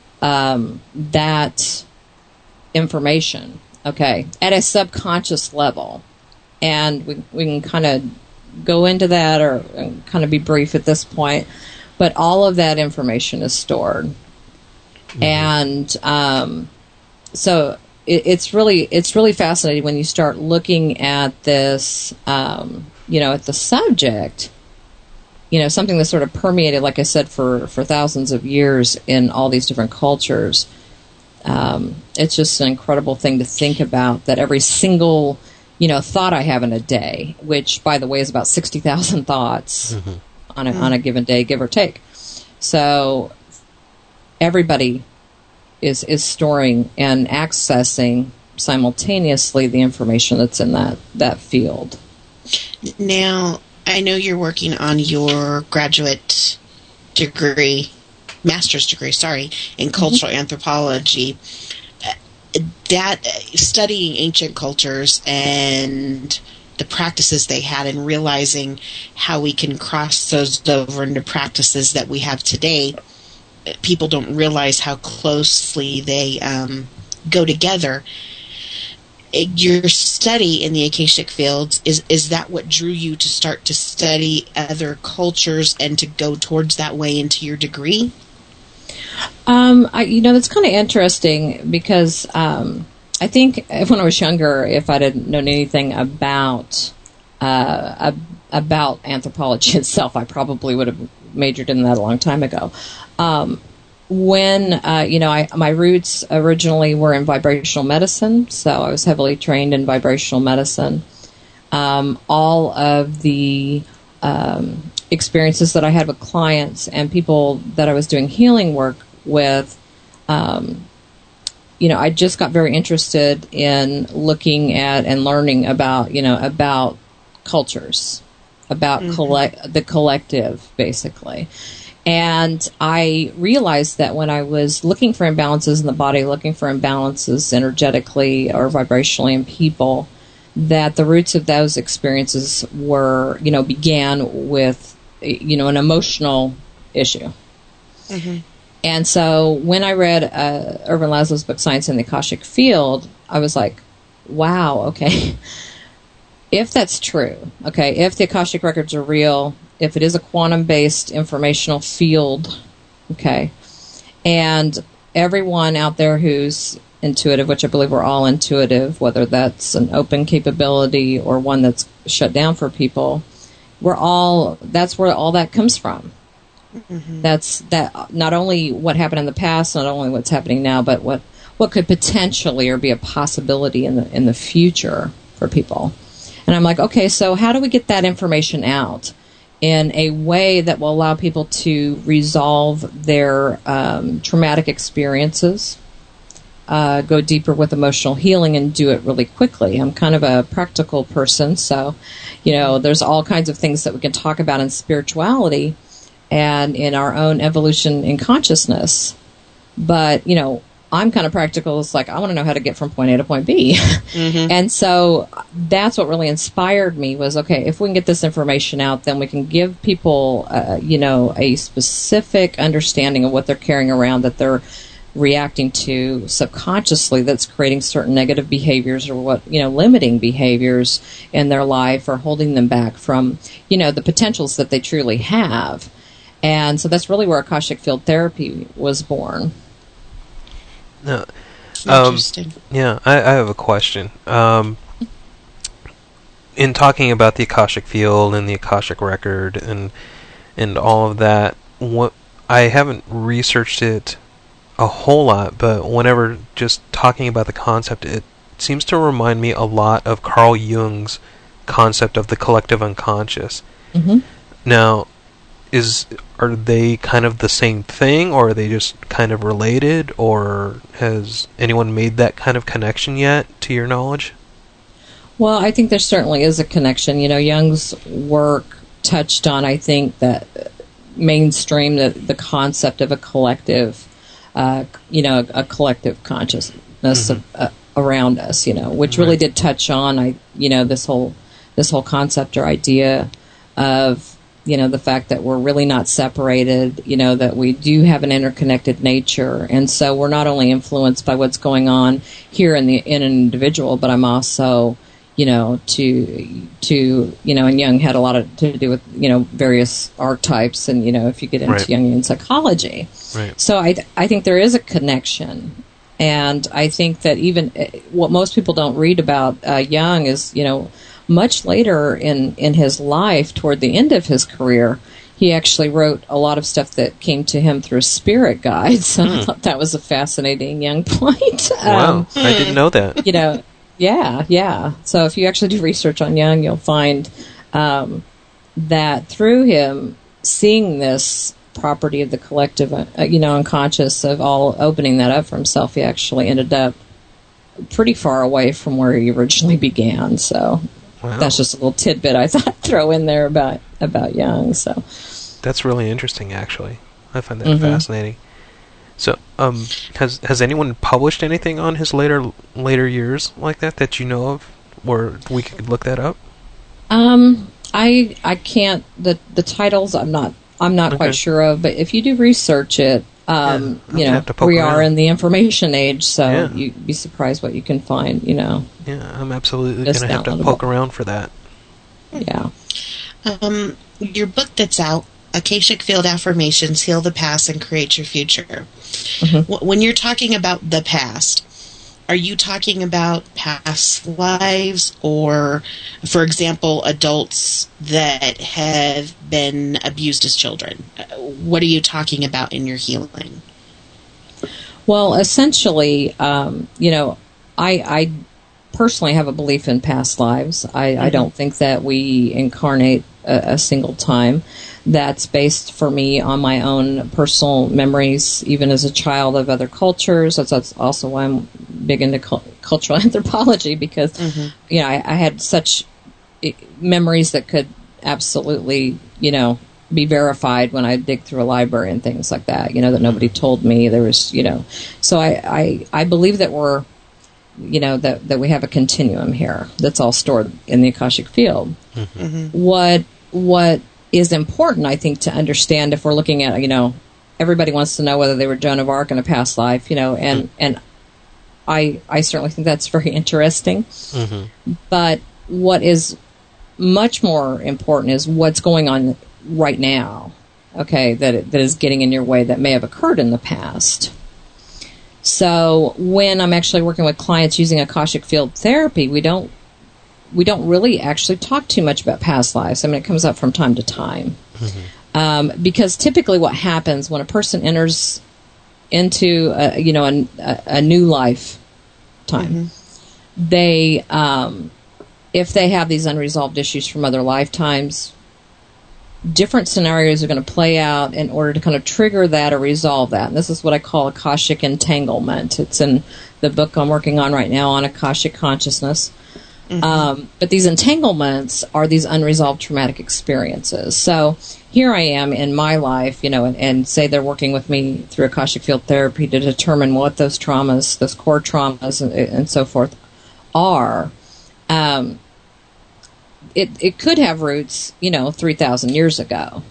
that information. Okay, at a subconscious level. And we can kind of go into that or kind of be brief at this point. But all of that information is stored. And so it's really fascinating when you start looking at this, at the subject, something that's sort of permeated, like I said, for thousands of years in all these different cultures. It's just an incredible thing to think about, that every single, thought I have in a day, which, by the way, is about 60,000 thoughts on a given day, give or take. So everybody is storing and accessing simultaneously the information that's in that field. Now, I know you're working on your graduate degree, master's degree, in cultural anthropology. That studying ancient cultures and the practices they had, and realizing how we can cross those over into practices that we have today, people don't realize how closely they go together. Your study in the Akashic fields, is that what drew you to start to study other cultures and to go towards that way into your degree? That's kind of interesting, because I think when I was younger, if I didn't know anything about anthropology itself, I probably would have majored in that a long time ago. My roots originally were in vibrational medicine, so I was heavily trained in vibrational medicine. All of the experiences that I had with clients and people that I was doing healing work with, I just got very interested in looking at and learning about cultures, about the collective, basically. And I realized that when I was looking for imbalances in the body, looking for imbalances energetically or vibrationally in people, that the roots of those experiences were, began with, an emotional issue. And so when I read Ervin Laszlo's book, Science in the Akashic Field, I was like, wow, okay. If that's true, okay, if the Akashic records are real, if it is a quantum-based informational field, okay, and everyone out there who's intuitive, which I believe we're all intuitive, whether that's an open capability or one that's shut down for people, that's where all that comes from. That's that, not only what happened in the past, not only what's happening now, but what could potentially or be a possibility in the future for people. And I'm like, okay, so how do we get that information out in a way that will allow people to resolve their traumatic experiences, go deeper with emotional healing, and do it really quickly? I'm kind of a practical person, so, there's all kinds of things that we can talk about in spirituality and in our own evolution in consciousness. But, I'm kind of practical. It's like, I want to know how to get from point A to point B. And so that's what really inspired me was, okay, if we can get this information out, then we can give people, a specific understanding of what they're carrying around, that they're reacting to subconsciously that's creating certain negative behaviors or limiting behaviors in their life or holding them back from, the potentials that they truly have. And so that's really where Akashic Field Therapy was born. Interesting. Yeah, I have a question. In talking about the Akashic Field and the Akashic Record and all of that, I haven't researched it a whole lot, but whenever just talking about the concept, it seems to remind me a lot of Carl Jung's concept of the collective unconscious. Mm-hmm. Now, are they kind of the same thing, or are they just kind of related, or has anyone made that kind of connection yet, to your knowledge? Well, I think there certainly is a connection. Jung's work touched on, I think, that mainstream the concept of a collective, a collective consciousness around us, which really did touch on, this whole concept or idea of, the fact that we're really not separated, that we do have an interconnected nature. And so we're not only influenced by what's going on here in an individual, but I'm also, and Jung had a lot to do with, various archetypes and, if you get into Jungian psychology. Right. So I think there is a connection. And I think that even what most people don't read about Jung is, much later in his life, toward the end of his career, he actually wrote a lot of stuff that came to him through spirit guides. So I thought that was a fascinating Jung point. Wow, I didn't know that. Yeah. So if you actually do research on Jung, you'll find that through him seeing this property of the collective, unconscious, of all opening that up for himself, he actually ended up pretty far away from where he originally began. So that's just a little tidbit I thought I'd throw in there about Jung. So that's really interesting, actually. I find that fascinating. So, has anyone published anything on his later years like that you know of, where we could look that up? I can't the titles. I'm not quite sure of. But if you do research it, we are in the information age, so you'd be surprised what you can find. Yeah, I'm absolutely going to have to poke around for that. Yeah. Your book that's out, Akashic Field Affirmations, Heal the Past and Create Your Future. Mm-hmm. When you're talking about the past, are you talking about past lives or, for example, adults that have been abused as children? What are you talking about in your healing? Well, essentially, I personally have a belief in past lives. I don't think that we incarnate a single time. That's based for me on my own personal memories, even as a child, of other cultures. That's also why I'm big into cultural anthropology, because I had such memories that could absolutely be verified when I dig through a library and things like that. That nobody told me. There was so I believe that we're that we have a continuum here that's all stored in the Akashic Field. What is important, I think, to understand if we're looking at, everybody wants to know whether they were Joan of Arc in a past life, and I certainly think that's very interesting. But what is much more important is what's going on right now, okay, that is getting in your way that may have occurred in the past. So when I'm actually working with clients using Akashic Field Therapy, we don't really actually talk too much about past lives. I mean, it comes up from time to time. Because typically what happens when a person enters into a new lifetime, they if they have these unresolved issues from other lifetimes, different scenarios are going to play out in order to kind of trigger that or resolve that. And this is what I call Akashic entanglement. It's in the book I'm working on right now on Akashic consciousness. But these entanglements are these unresolved traumatic experiences. So here I am in my life, and say they're working with me through Akashic Field Therapy to determine what those traumas, those core traumas and so forth are. It could have roots, 3,000 years ago.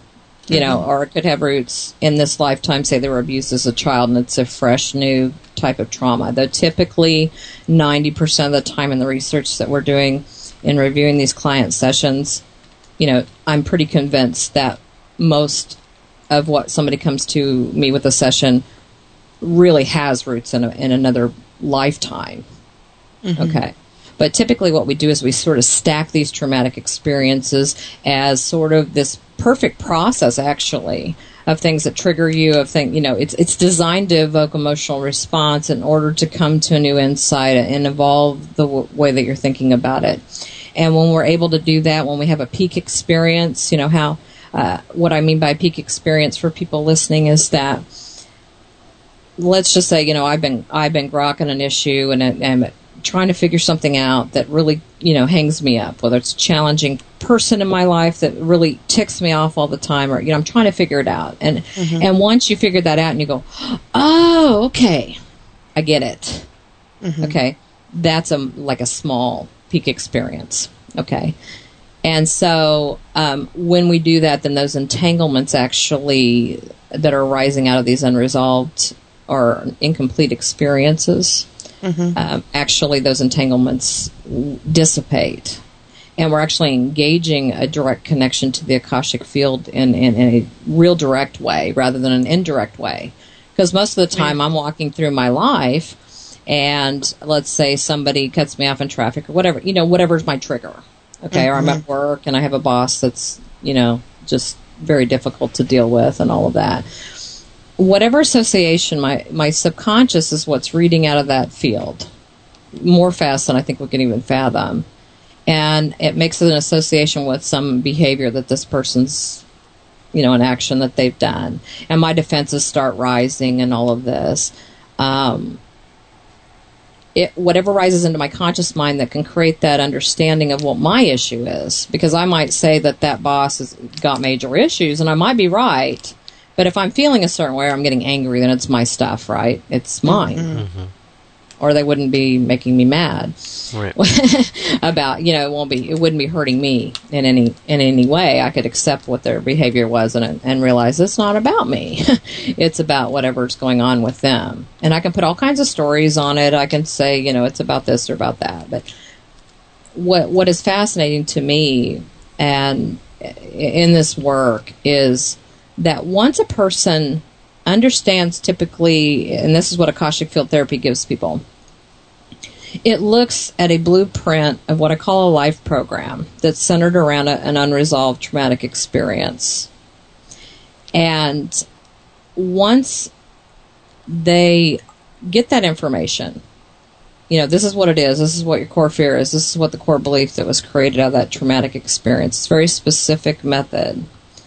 You know, or it could have roots in this lifetime, say they were abused as a child and it's a fresh, new type of trauma. Though typically 90% of the time in the research that we're doing in reviewing these client sessions, you know, I'm pretty convinced that most of what somebody comes to me with a session really has roots in another lifetime. Okay. But typically what we do is we sort of stack these traumatic experiences as sort of this perfect process, actually, of things that trigger you, of things, you know, it's designed to evoke emotional response in order to come to a new insight and evolve the way that you're thinking about it. And when we're able to do that, when we have a peak experience, you know, how, what I mean by peak experience for people listening is that, let's just say, you know, I've been grokking an issue and I'm trying to figure something out that really, you know, hangs me up, whether it's a challenging person in my life that really ticks me off all the time, or, you know, I'm trying to figure it out. And and once you figure that out and you go, oh, okay, I get it. Okay, that's like a small peak experience. Okay. And so when we do that, then those entanglements actually that are arising out of these unresolved or incomplete experiences, actually those entanglements dissipate. And we're actually engaging a direct connection to the Akashic field in a real direct way rather than an indirect way. Because most of the time I'm walking through my life and let's say somebody cuts me off in traffic or whatever, you know, whatever's my trigger. Okay, or I'm at work and I have a boss that's, you know, just very difficult to deal with and all of that. Whatever association, my subconscious is what's reading out of that field more fast than I think we can even fathom. And it makes an association with some behavior that this person's, you know, an action that they've done. And my defenses start rising and all of this. Whatever rises into my conscious mind that can create that understanding of what my issue is. Because I might say that boss has got major issues, and I might be right. But if I'm feeling a certain way or I'm getting angry, then it's my stuff, right? It's mine. Or they wouldn't be making me mad about, you know, it wouldn't be hurting me in any way. I could accept what their behavior was and realize it's not about me. It's about whatever's going on with them. And I can put all kinds of stories on it. I can say, you know, it's about this or about that. But what is fascinating to me and in this work is that once a person understands typically, and this is what Akashic Field Therapy gives people, it looks at a blueprint of what I call a life program that's centered around an unresolved traumatic experience. And once they get that information, you know, this is what it is, this is what your core fear is, this is what the core belief that was created out of that traumatic experience. It's a very specific method.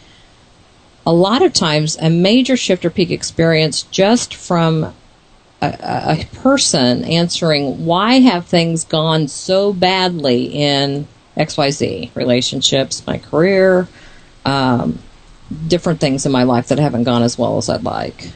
A lot of times, a major shift or peak experience just from a person answering, why have things gone so badly in XYZ, relationships, my career, different things in my life that haven't gone as well as I'd like.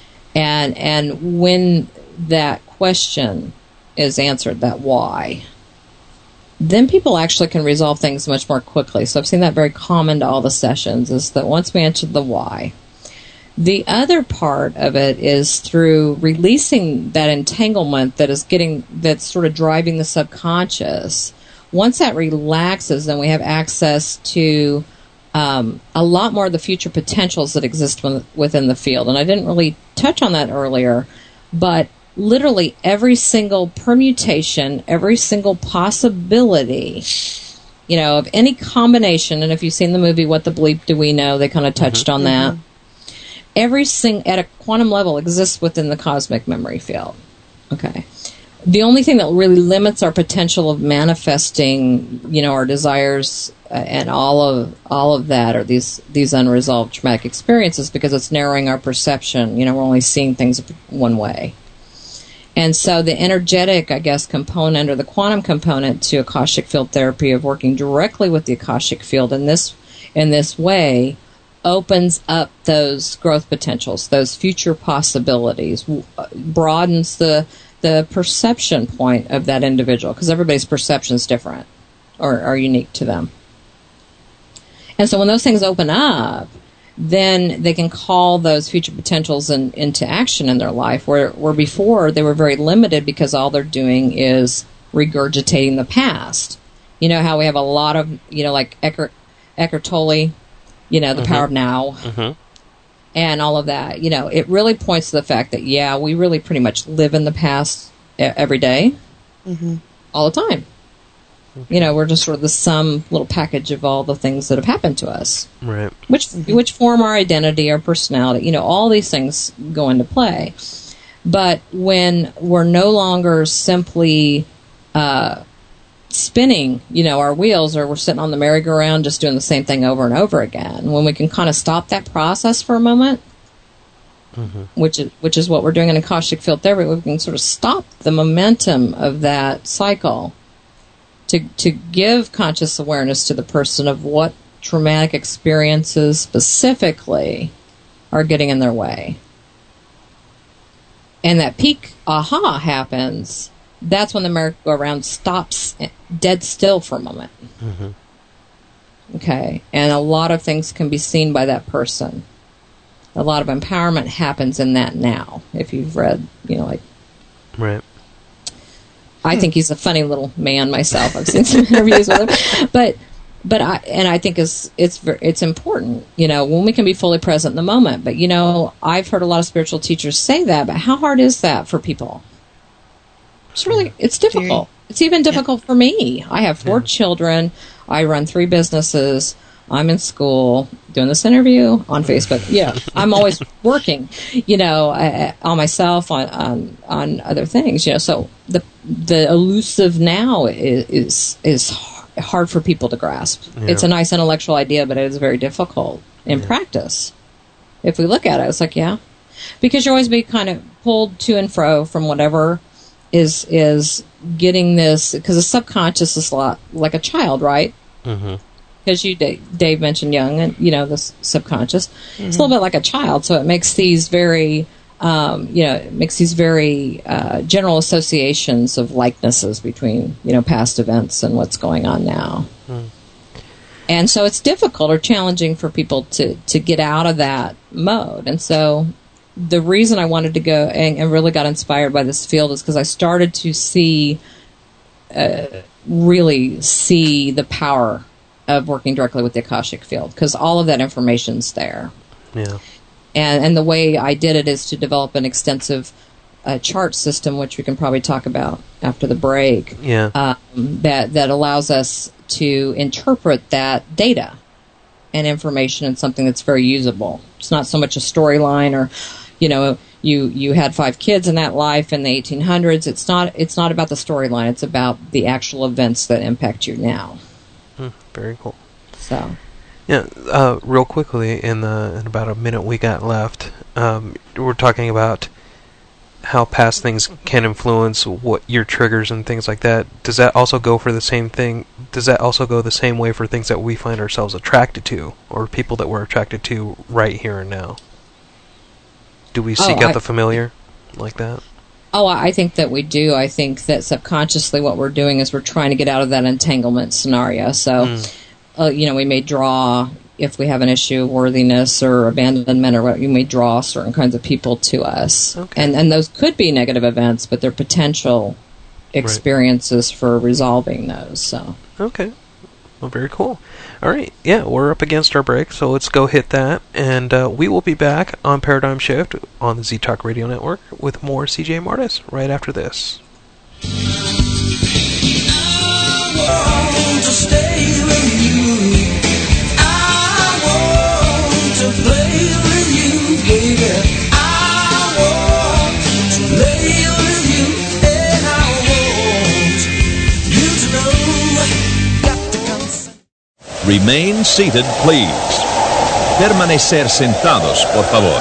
And when that question is answered, that why, then people actually can resolve things much more quickly. So I've seen that very common to all the sessions, is that once we answer the why. The other part of it is through releasing that entanglement that's sort of driving the subconscious. Once that relaxes, then we have access to a lot more of the future potentials that exist within the field. And I didn't really touch on that earlier, but literally every single permutation, every single possibility, you know, of any combination. And if you've seen the movie What the Bleep Do We Know, they kind of touched on that. Everything at a quantum level exists within the cosmic memory field. Okay. The only thing that really limits our potential of manifesting, you know, our desires and all of that are these unresolved traumatic experiences, because it's narrowing our perception. You know, we're only seeing things one way. And so the energetic, I guess, component, or the quantum component to Akashic Field Therapy, of working directly with the Akashic Field in this way, opens up those growth potentials, those future possibilities, broadens the perception point of that individual, because everybody's perception is different or are unique to them. And so when those things open up, then they can call those future potentials into action in their life, where before they were very limited because all they're doing is regurgitating the past. You know how we have a lot of, like Eckhart Tolle, the power of now, and all of that. It really points to the fact that, we really pretty much live in the past every day, all the time. We're just sort of the sum little package of all the things that have happened to us. Right. Which form our identity, our personality, all these things go into play. But when we're no longer simply spinning, our wheels, or we're sitting on the merry-go-round just doing the same thing over and over again, when we can kind of stop that process for a moment, which is what we're doing in Akashic Field Therapy, we can sort of stop the momentum of that cycle to give conscious awareness to the person of what traumatic experiences specifically are getting in their way. And that peak aha happens, that's when the merry-go-round stops dead still for a moment. Okay? And a lot of things can be seen by that person. A lot of empowerment happens in that now, if you've read, Right. I think he's a funny little man myself. I've seen some interviews with him, but I think it's important, when we can be fully present in the moment. But I've heard a lot of spiritual teachers say that, but how hard is that for people? It's difficult. It's even difficult for me. I have 4 children. I run 3 businesses. I'm in school doing this interview on Facebook. Yeah, I'm always working, on myself, on other things, So the elusive now is hard for people to grasp. Yeah. It's a nice intellectual idea, but it is very difficult in practice. If we look at it, it's like, because you're always being kind of pulled to and fro from whatever is getting this, because the subconscious is a lot like a child, right? Because Dave mentioned young, and the subconscious. It's a little bit like a child, so it makes these very, general associations of likenesses between past events and what's going on now. And so it's difficult or challenging for people to get out of that mode. And so the reason I wanted to go and really got inspired by this field is because I started to really see the power of working directly with the Akashic Field, because all of that information's there. Yeah. And the way I did it is to develop an extensive chart system, which we can probably talk about after the break. Yeah. That allows us to interpret that data and information in something that's very usable. It's not so much a storyline, or you had 5 kids in that life in the 1800s. It's not about the storyline. It's about the actual events that impact you now. Very cool. So, real quickly, in about a minute we got left, we're talking about how past things can influence what your triggers and things like that. Does that also go for the same thing? Does that also go the same way for things that we find ourselves attracted to, or people that we're attracted to right here and now? Do we seek out the familiar like that? Oh, I think that we do. I think that subconsciously what we're doing is we're trying to get out of that entanglement scenario. So, we may draw, if we have an issue of worthiness or abandonment or what, you may draw certain kinds of people to us. Okay. And those could be negative events, but they're potential experiences for resolving those. So. Okay. Well, very cool. All right. Yeah, we're up against our break, so let's go hit that. And we will be back on Paradigm Shift on the Z-Talk Radio Network with more CJ Martis right after this. I want to stay with you. I want to play with you, baby. I want to lay with you, and I want you to know. Got to come. Remain seated, please. Permanecer sentados, por favor.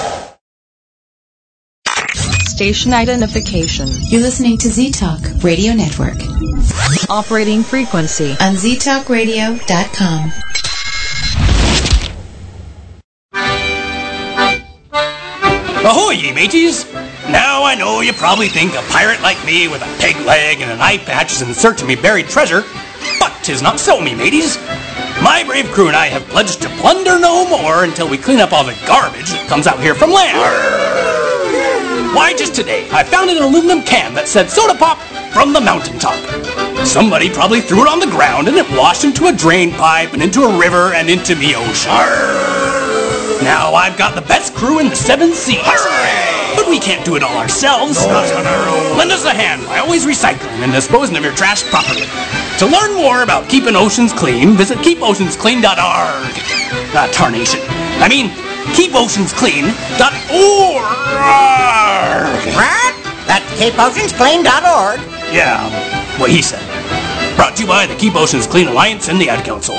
Station identification. You're listening to Z-Talk Radio Network. Operating frequency. On ztalkradio.com. Ahoy, ye mateys! Now I know you probably think a pirate like me with a peg leg and an eye patch is in search of me buried treasure, but 'tis not so, me mateys. My brave crew and I have pledged to plunder no more until we clean up all the garbage that comes out here from land. Why, just today, I found an aluminum can that said soda pop from the mountaintop. Somebody probably threw it on the ground and it washed into a drain pipe and into a river and into the ocean. Now I've got the best crew in the 7 seas. But we can't do it all ourselves. Lend us a hand by always recycling and disposing of your trash properly. To learn more about keeping oceans clean, visit keepoceansclean.org. Tarnation. I mean, keepoceansclean.org. What? That's keepoceansclean.org? Yeah, what he said. Brought to you by the Keep Oceans Clean Alliance and the Ad Council.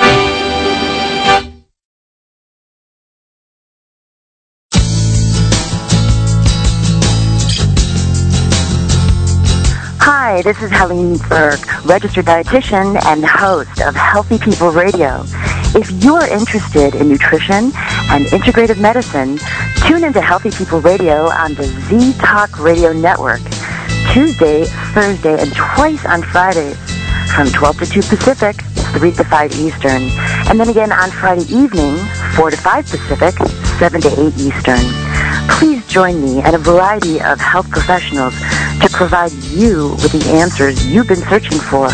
Hi, this is Helene Berg, registered dietitian and host of Healthy People Radio. If you're interested in nutrition and integrative medicine, tune into Healthy People Radio on the Z-Talk Radio Network, Tuesday, Thursday, and twice on Fridays, from 12 to 2 Pacific, 3 to 5 Eastern, and then again on Friday evening, 4 to 5 Pacific, 7 to 8 Eastern. Please join me and a variety of health professionals to provide you with the answers you've been searching for.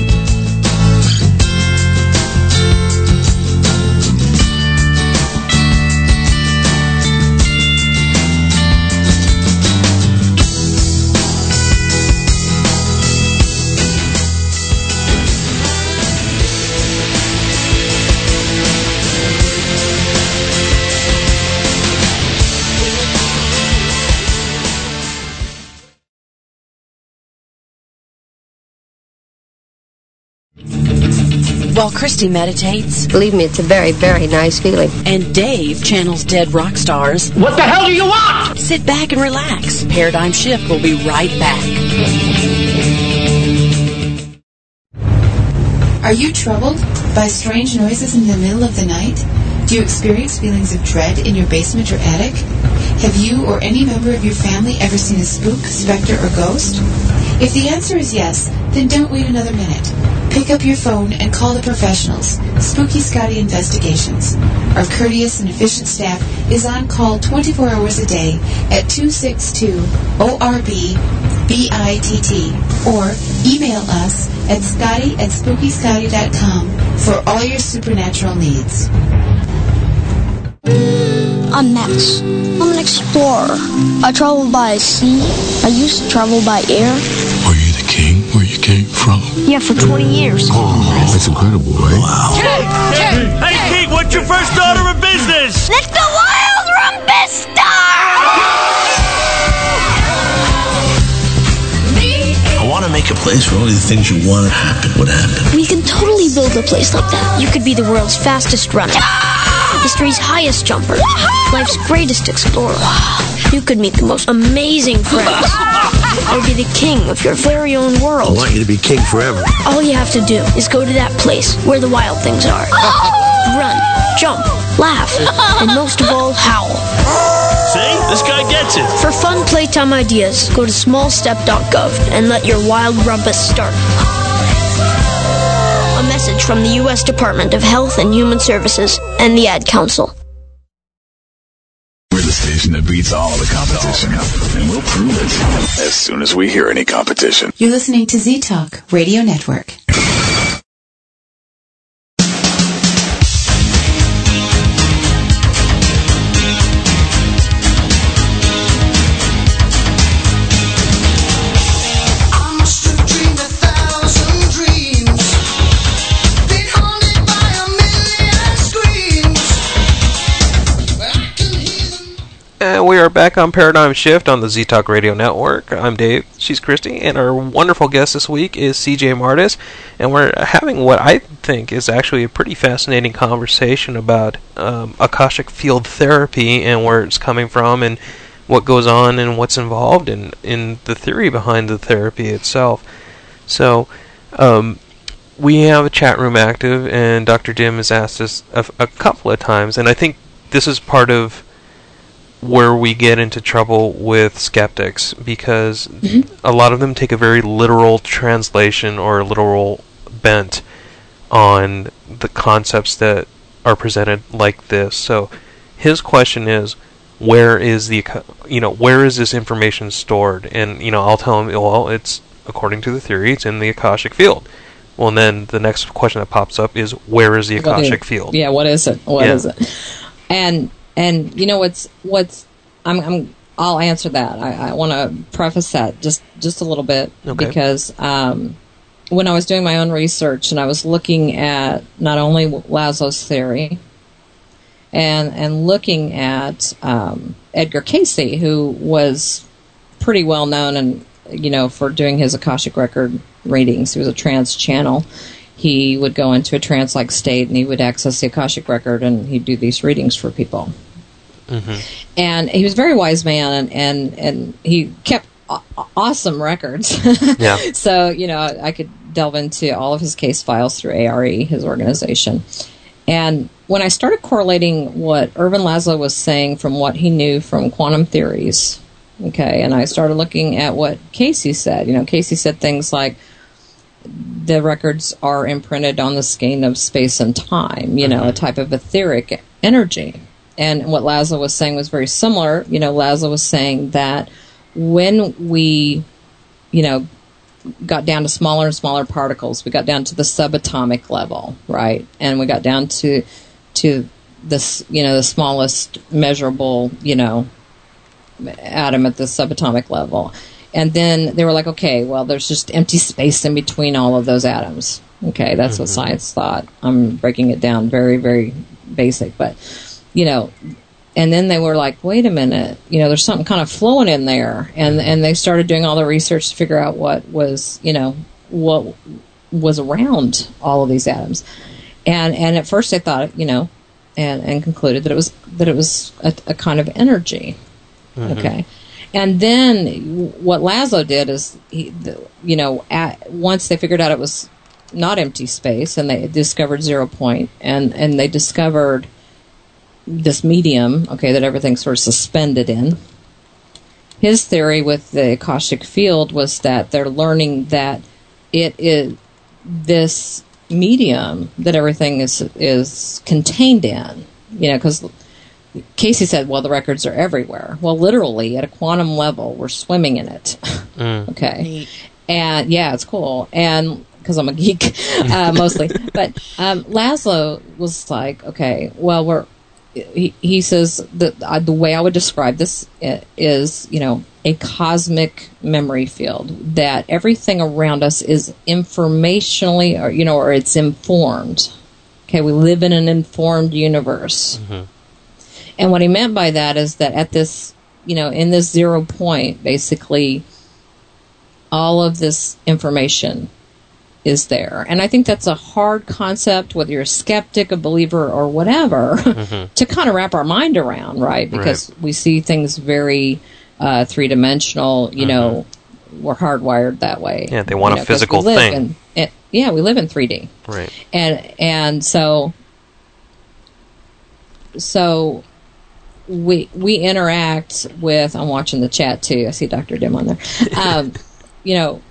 While Christy meditates, believe me, it's a very, very nice feeling. And Dave channels dead rock stars. What the hell do you want? Sit back and relax. Paradigm Shift will be right back. Are you troubled by strange noises in the middle of the night? Do you experience feelings of dread in your basement or attic? Have you or any member of your family ever seen a spook, specter, or ghost? If the answer is yes, then don't wait another minute. Pick up your phone and call the professionals, Spooky Scotty Investigations. Our courteous and efficient staff is on call 24 hours a day at 262-ORB-BITT or email us at scotty@spookyscotty.com for all your supernatural needs. I'm Max. I'm an explorer. I travel by sea. I used to travel by air. Are you the king where you came from? Yeah, for 20 years. Oh, that's incredible, right? Wow. Hey, King, what's your first order of business? Let's go wild, Rumbista! I want to make a place where only the things you want to happen would happen. We can totally build a place like that. You could be the world's fastest runner. History's highest jumper. Life's greatest explorer. You could meet the most amazing friends. Or be the king of your very own world. I want you to be king forever. All you have to do is go to that place where the wild things are. Run, jump, laugh, and most of all, howl. See? This guy gets it. For fun playtime ideas, go to smallstep.gov and let your wild rumpus start. A message from the U.S. Department of Health and Human Services and the Ad Council. We're the station that beats all of the competition, and we'll prove it as soon as we hear any competition. You're listening to Z-Talk Radio Network. And we are back on Paradigm Shift on the Z-Talk Radio Network. I'm Dave, she's Christy, and our wonderful guest this week is CJ Martis, and we're having what I think is actually a pretty fascinating conversation about Akashic Field Therapy and where it's coming from and what goes on and what's involved in the theory behind the therapy itself. So, we have a chat room active, and Dr. Dim has asked us a couple of times, and I think this is part of where we get into trouble with skeptics, because a lot of them take a very literal translation or literal bent on the concepts that are presented like this. So his question is, where is this information stored? And I'll tell him, well, it's according to the theory, it's in the Akashic field. Well, and then the next question that pops up is, where is the Akashic field? Yeah, what is it? What is it? And I'll answer that. I want to preface that just a little bit, because when I was doing my own research and I was looking at not only Laszlo's theory and looking at Edgar Cayce, who was pretty well known and for doing his Akashic record readings. He was a trance channel. He would go into a trance-like state and he would access the Akashic record and he'd do these readings for people. Mm-hmm. And he was a very wise man, and he kept awesome records. Yeah. So, I could delve into all of his case files through ARE, his organization. And when I started correlating what Ervin Laszlo was saying from what he knew from quantum theories, and I started looking at what Cayce said. Cayce said things like, the records are imprinted on the skein of space and time, a type of etheric energy. And what Laszlo was saying was very similar. Laszlo was saying that when we, got down to smaller and smaller particles, we got down to the subatomic level, right? And we got down to this, the smallest measurable, atom at the subatomic level. And then they were like, okay, well, there's just empty space in between all of those atoms. Okay, that's what science thought. I'm breaking it down very, very basic, but... and then they were like, wait a minute, there's something kind of flowing in there. And they started doing all the research to figure out what was around all of these atoms. And at first they thought, and concluded that it was a kind of energy. Mm-hmm. Okay. And then what Laszlo did is, once they figured out it was not empty space and they discovered 0 point and they discovered this medium, that everything's sort of suspended in. His theory with the Akashic field was that they're learning that it is this medium that everything is contained in. Because Cayce said, well, the records are everywhere. Well, literally, at a quantum level, we're swimming in it. Okay. Neat. And, yeah, it's cool. And because I'm a geek, mostly. But Laszlo was like, okay, well, he says that the way I would describe this is, a cosmic memory field, that everything around us is informationally, or it's informed. Okay, we live in an informed universe. Mm-hmm. And what he meant by that is that at this, in this 0 point, basically, all of this information is there. And I think that's a hard concept, whether you're a skeptic, a believer, or whatever, to kind of wrap our mind around, right? Because we see things very three-dimensional, we're hardwired that way. Yeah, they want a physical thing. We live in 3D. Right. And so we interact with, I'm watching the chat too, I see Dr. Dim on there.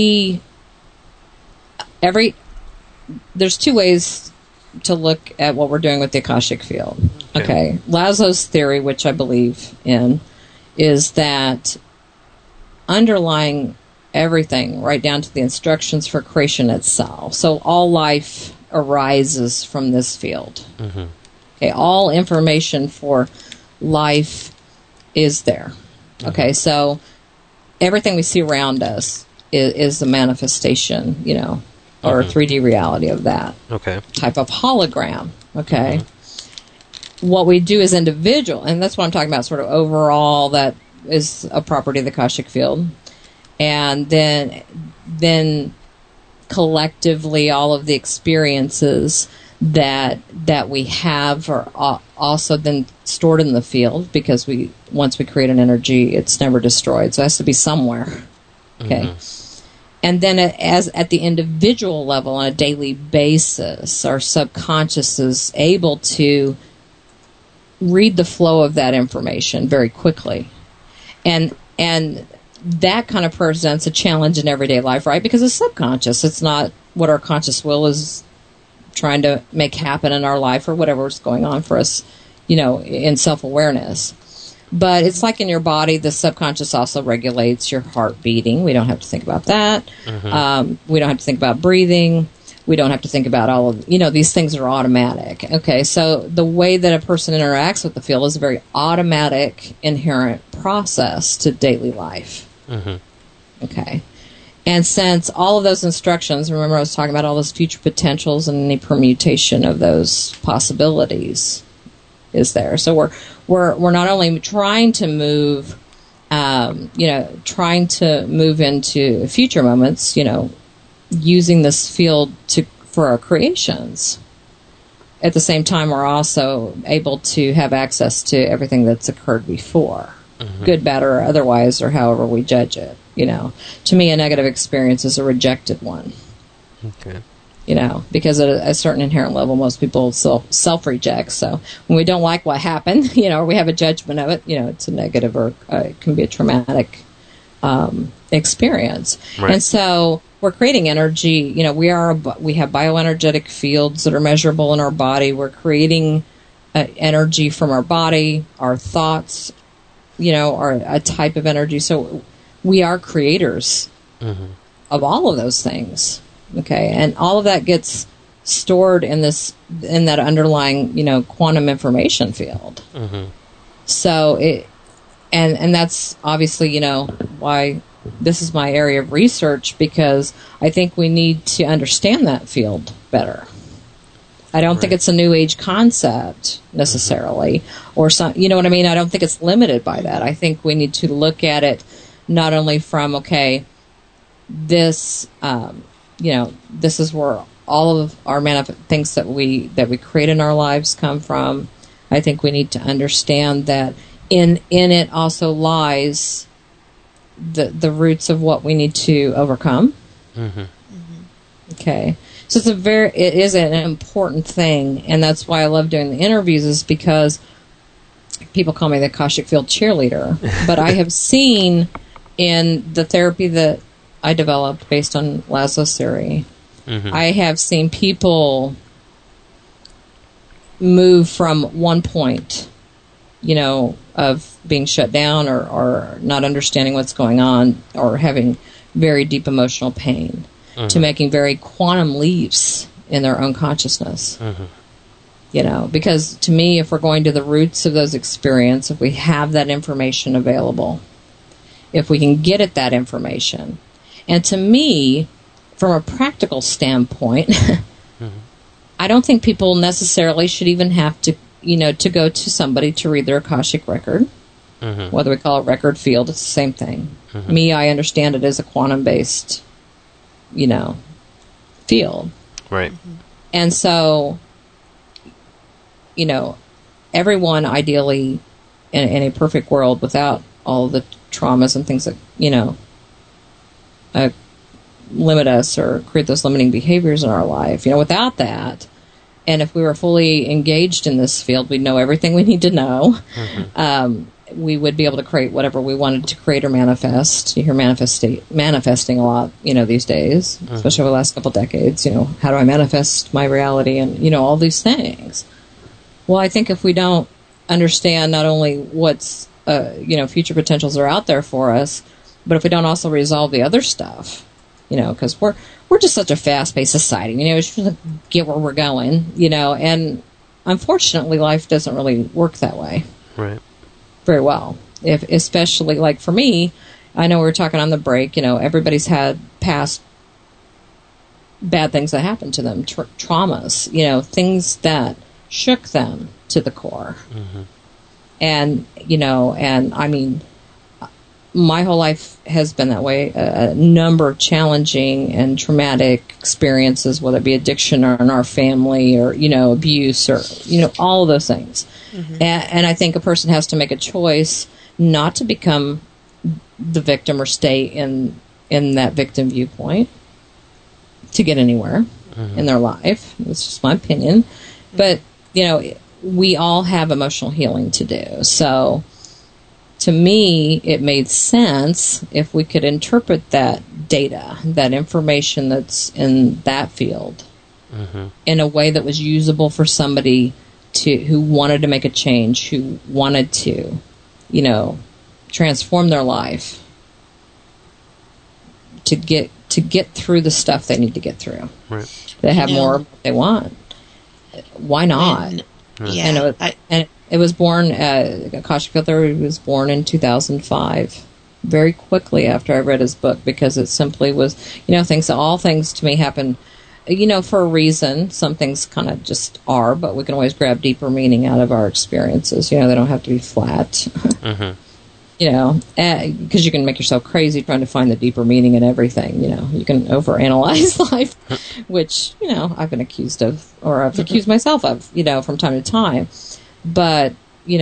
There's two ways to look at what we're doing with the Akashic field. Okay. Laszlo's theory, which I believe in, is that underlying everything, right down to the instructions for creation itself. So all life arises from this field. Mm-hmm. Okay. All information for life is there. Mm-hmm. Okay. So everything we see around us is a manifestation, or 3D reality of that type of hologram. Okay. Mm-hmm. What we do as individual, and that's what I'm talking about, sort of overall, that is a property of the Akashic field. And then collectively, all of the experiences that we have are also then stored in the field, because once we create an energy, it's never destroyed. So it has to be somewhere. Okay. Mm-hmm. And then at the individual level, on a daily basis, our subconscious is able to read the flow of that information very quickly. And that kind of presents a challenge in everyday life, right? Because it's subconscious. It's not what our conscious will is trying to make happen in our life or whatever's going on for us, in self-awareness. But it's like in your body, the subconscious also regulates your heart beating. We don't have to think about that. We don't have to think about breathing. We don't have to think about all of, these things are automatic. Okay, so the way that a person interacts with the field is a very automatic, inherent process to daily life. Okay. And since all of those instructions, remember I was talking about all those future potentials and any permutation of those possibilities is there. So we're not only trying to move, trying to move into future moments, using this field for our creations. At the same time, we're also able to have access to everything that's occurred before, good, bad, or otherwise, or however we judge it. To me, a negative experience is a rejected one. Okay. Because at a certain inherent level, most people self-reject. So when we don't like what happened, or we have a judgment of it, it's a negative or it can be a traumatic experience. Right. And so we're creating energy. We have bioenergetic fields that are measurable in our body. We're creating energy from our body, our thoughts, are a type of energy. So we are creators of all of those things. Okay, and all of that gets stored in that underlying, quantum information field. So and that's obviously, why this is my area of research, because I think we need to understand that field better. I don't think it's a new age concept necessarily, or some, you know what I mean? I don't think it's limited by that. I think we need to look at it not only from, this, this is where all of our things that we create in our lives come from. I think we need to understand that in it also lies the roots of what we need to overcome. Okay. So it is an important thing, and that's why I love doing the interviews, is because people call me the Akashic Field cheerleader. But I have seen in the therapy that I developed based on Laszlo's theory, I have seen people move from one point, of being shut down or not understanding what's going on or having very deep emotional pain, to making very quantum leaps in their own consciousness. Because to me, if we're going to the roots of those experiences, if we have that information available, if we can get at that information, and to me, from a practical standpoint, I don't think people necessarily should even have to, to go to somebody to read their Akashic record. Whether we call it record field, it's the same thing. Me, I understand it as a quantum-based, field. Right. And so, everyone ideally in a perfect world without all of the traumas and things that, limit us or create those limiting behaviors in our life. Without that, and if we were fully engaged in this field, we'd know everything we need to know. We would be able to create whatever we wanted to create or manifest. You hear manifesting a lot, these days, especially over the last couple of decades. How do I manifest my reality, and all these things. Well, I think if we don't understand not only what's future potentials are out there for us, but if we don't also resolve the other stuff, because we're just such a fast-paced society. We just want to get where we're going, and unfortunately, life doesn't really work that way. Right. Very well. Especially, like for me, I know we were talking on the break, everybody's had past bad things that happened to them, traumas, things that shook them to the core. And, and I mean, my whole life has been that way. A number of challenging and traumatic experiences, whether it be addiction or in our family or, abuse or, all of those things. And I think a person has to make a choice not to become the victim or stay in that victim viewpoint to get anywhere in their life. It's just my opinion. But, we all have emotional healing to do. So to me, it made sense if we could interpret that data, that information that's in that field, in a way that was usable for somebody who wanted to make a change, who wanted to, transform their life to get through the stuff they need to get through. Right. They have more of what they want. Why not? And it was born, Akashic Field Theory was born in 2005, very quickly after I read his book, because it simply was, all things to me happen, for a reason. Some things kind of just are, but we can always grab deeper meaning out of our experiences. They don't have to be flat. Because you can make yourself crazy trying to find the deeper meaning in everything. You can overanalyze life, which, I've been accused of, or I've accused myself of, from time to time. But,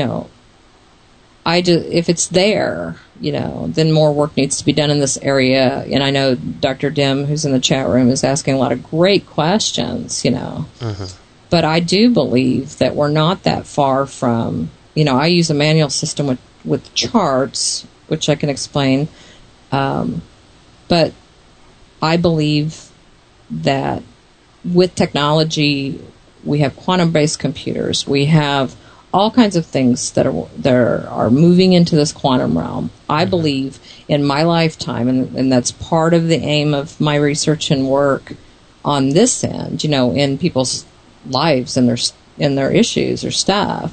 if it's there, then more work needs to be done in this area. And I know Dr. Dim, who's in the chat room, is asking a lot of great questions, But I do believe that we're not that far from, I use a manual system with charts, which I can explain. But I believe that with technology, we have quantum-based computers. We have all kinds of things that are moving into this quantum realm. I believe in my lifetime, and that's part of the aim of my research and work on this end, in people's lives and their issues or stuff.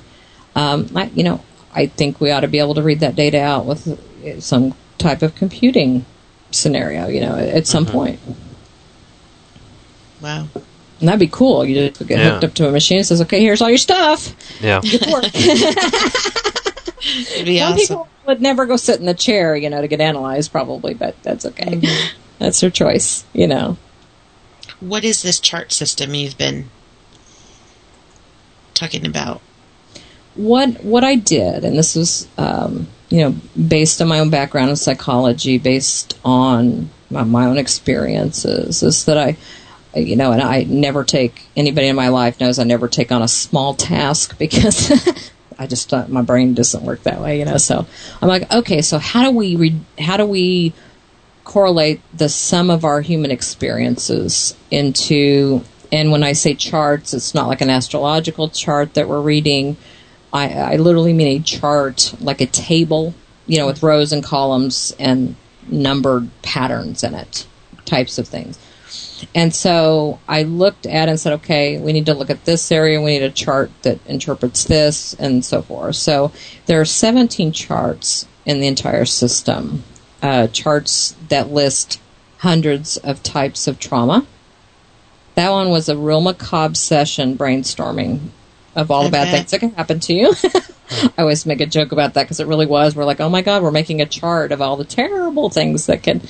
I think we ought to be able to read that data out with some type of computing scenario, at some point. Wow. And that'd be cool. You just get hooked up to a machine that says, okay, here's all your stuff. Yeah. Good work. It'd be Some awesome. people would never go sit in the chair, to get analyzed probably, but that's okay. That's their choice, What is this chart system you've been talking about? What I did, and this was, based on my own background in psychology, based on my own experiences, is that and I never take, anybody in my life knows I never take on a small task because I just, my brain doesn't work that way, so I'm like, okay, so how do we correlate the sum of our human experiences into, and when I say charts, it's not like an astrological chart that we're reading. I literally mean a chart, like a table, with rows and columns and numbered patterns in it, types of things. And so I looked at it and said, okay, we need to look at this area. We need a chart that interprets this and so forth. So there are 17 charts in the entire system, charts that list hundreds of types of trauma. That one was a real macabre session brainstorming of all the bad things that can happen to you. I always make a joke about that because it really was. We're like, oh my God, we're making a chart of all the terrible things that could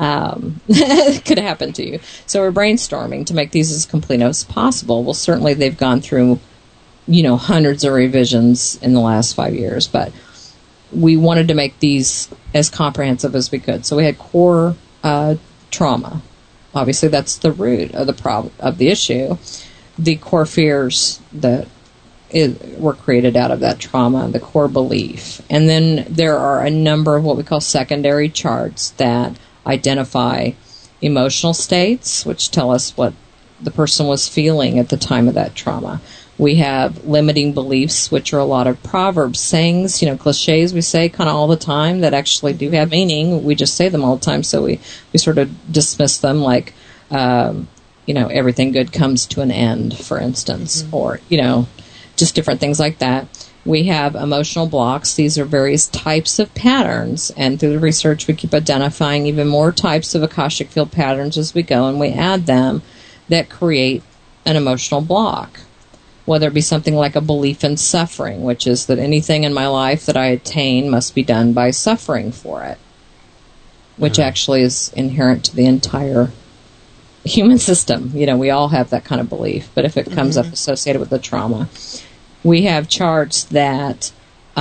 happen to you. So we're brainstorming to make these as complete as possible. Well, certainly they've gone through, hundreds of revisions in the last 5 years, but we wanted to make these as comprehensive as we could. So we had core trauma. Obviously, that's the root of the problem of the issue. The core fears that were created out of that trauma, the core belief. And then there are a number of what we call secondary charts that identify emotional states, which tell us what the person was feeling at the time of that trauma. We have limiting beliefs, which are a lot of proverbs, sayings, cliches we say kind of all the time that actually do have meaning. We just say them all the time, so we sort of dismiss them like, everything good comes to an end, for instance, or, just different things like that. We have emotional blocks. These are various types of patterns, and through the research we keep identifying even more types of Akashic Field patterns as we go, and we add them that create an emotional block. Whether it be something like a belief in suffering, which is that anything in my life that I attain must be done by suffering for it, which actually is inherent to the entire human system. We all have that kind of belief, but if it comes up associated with the trauma. We have charts that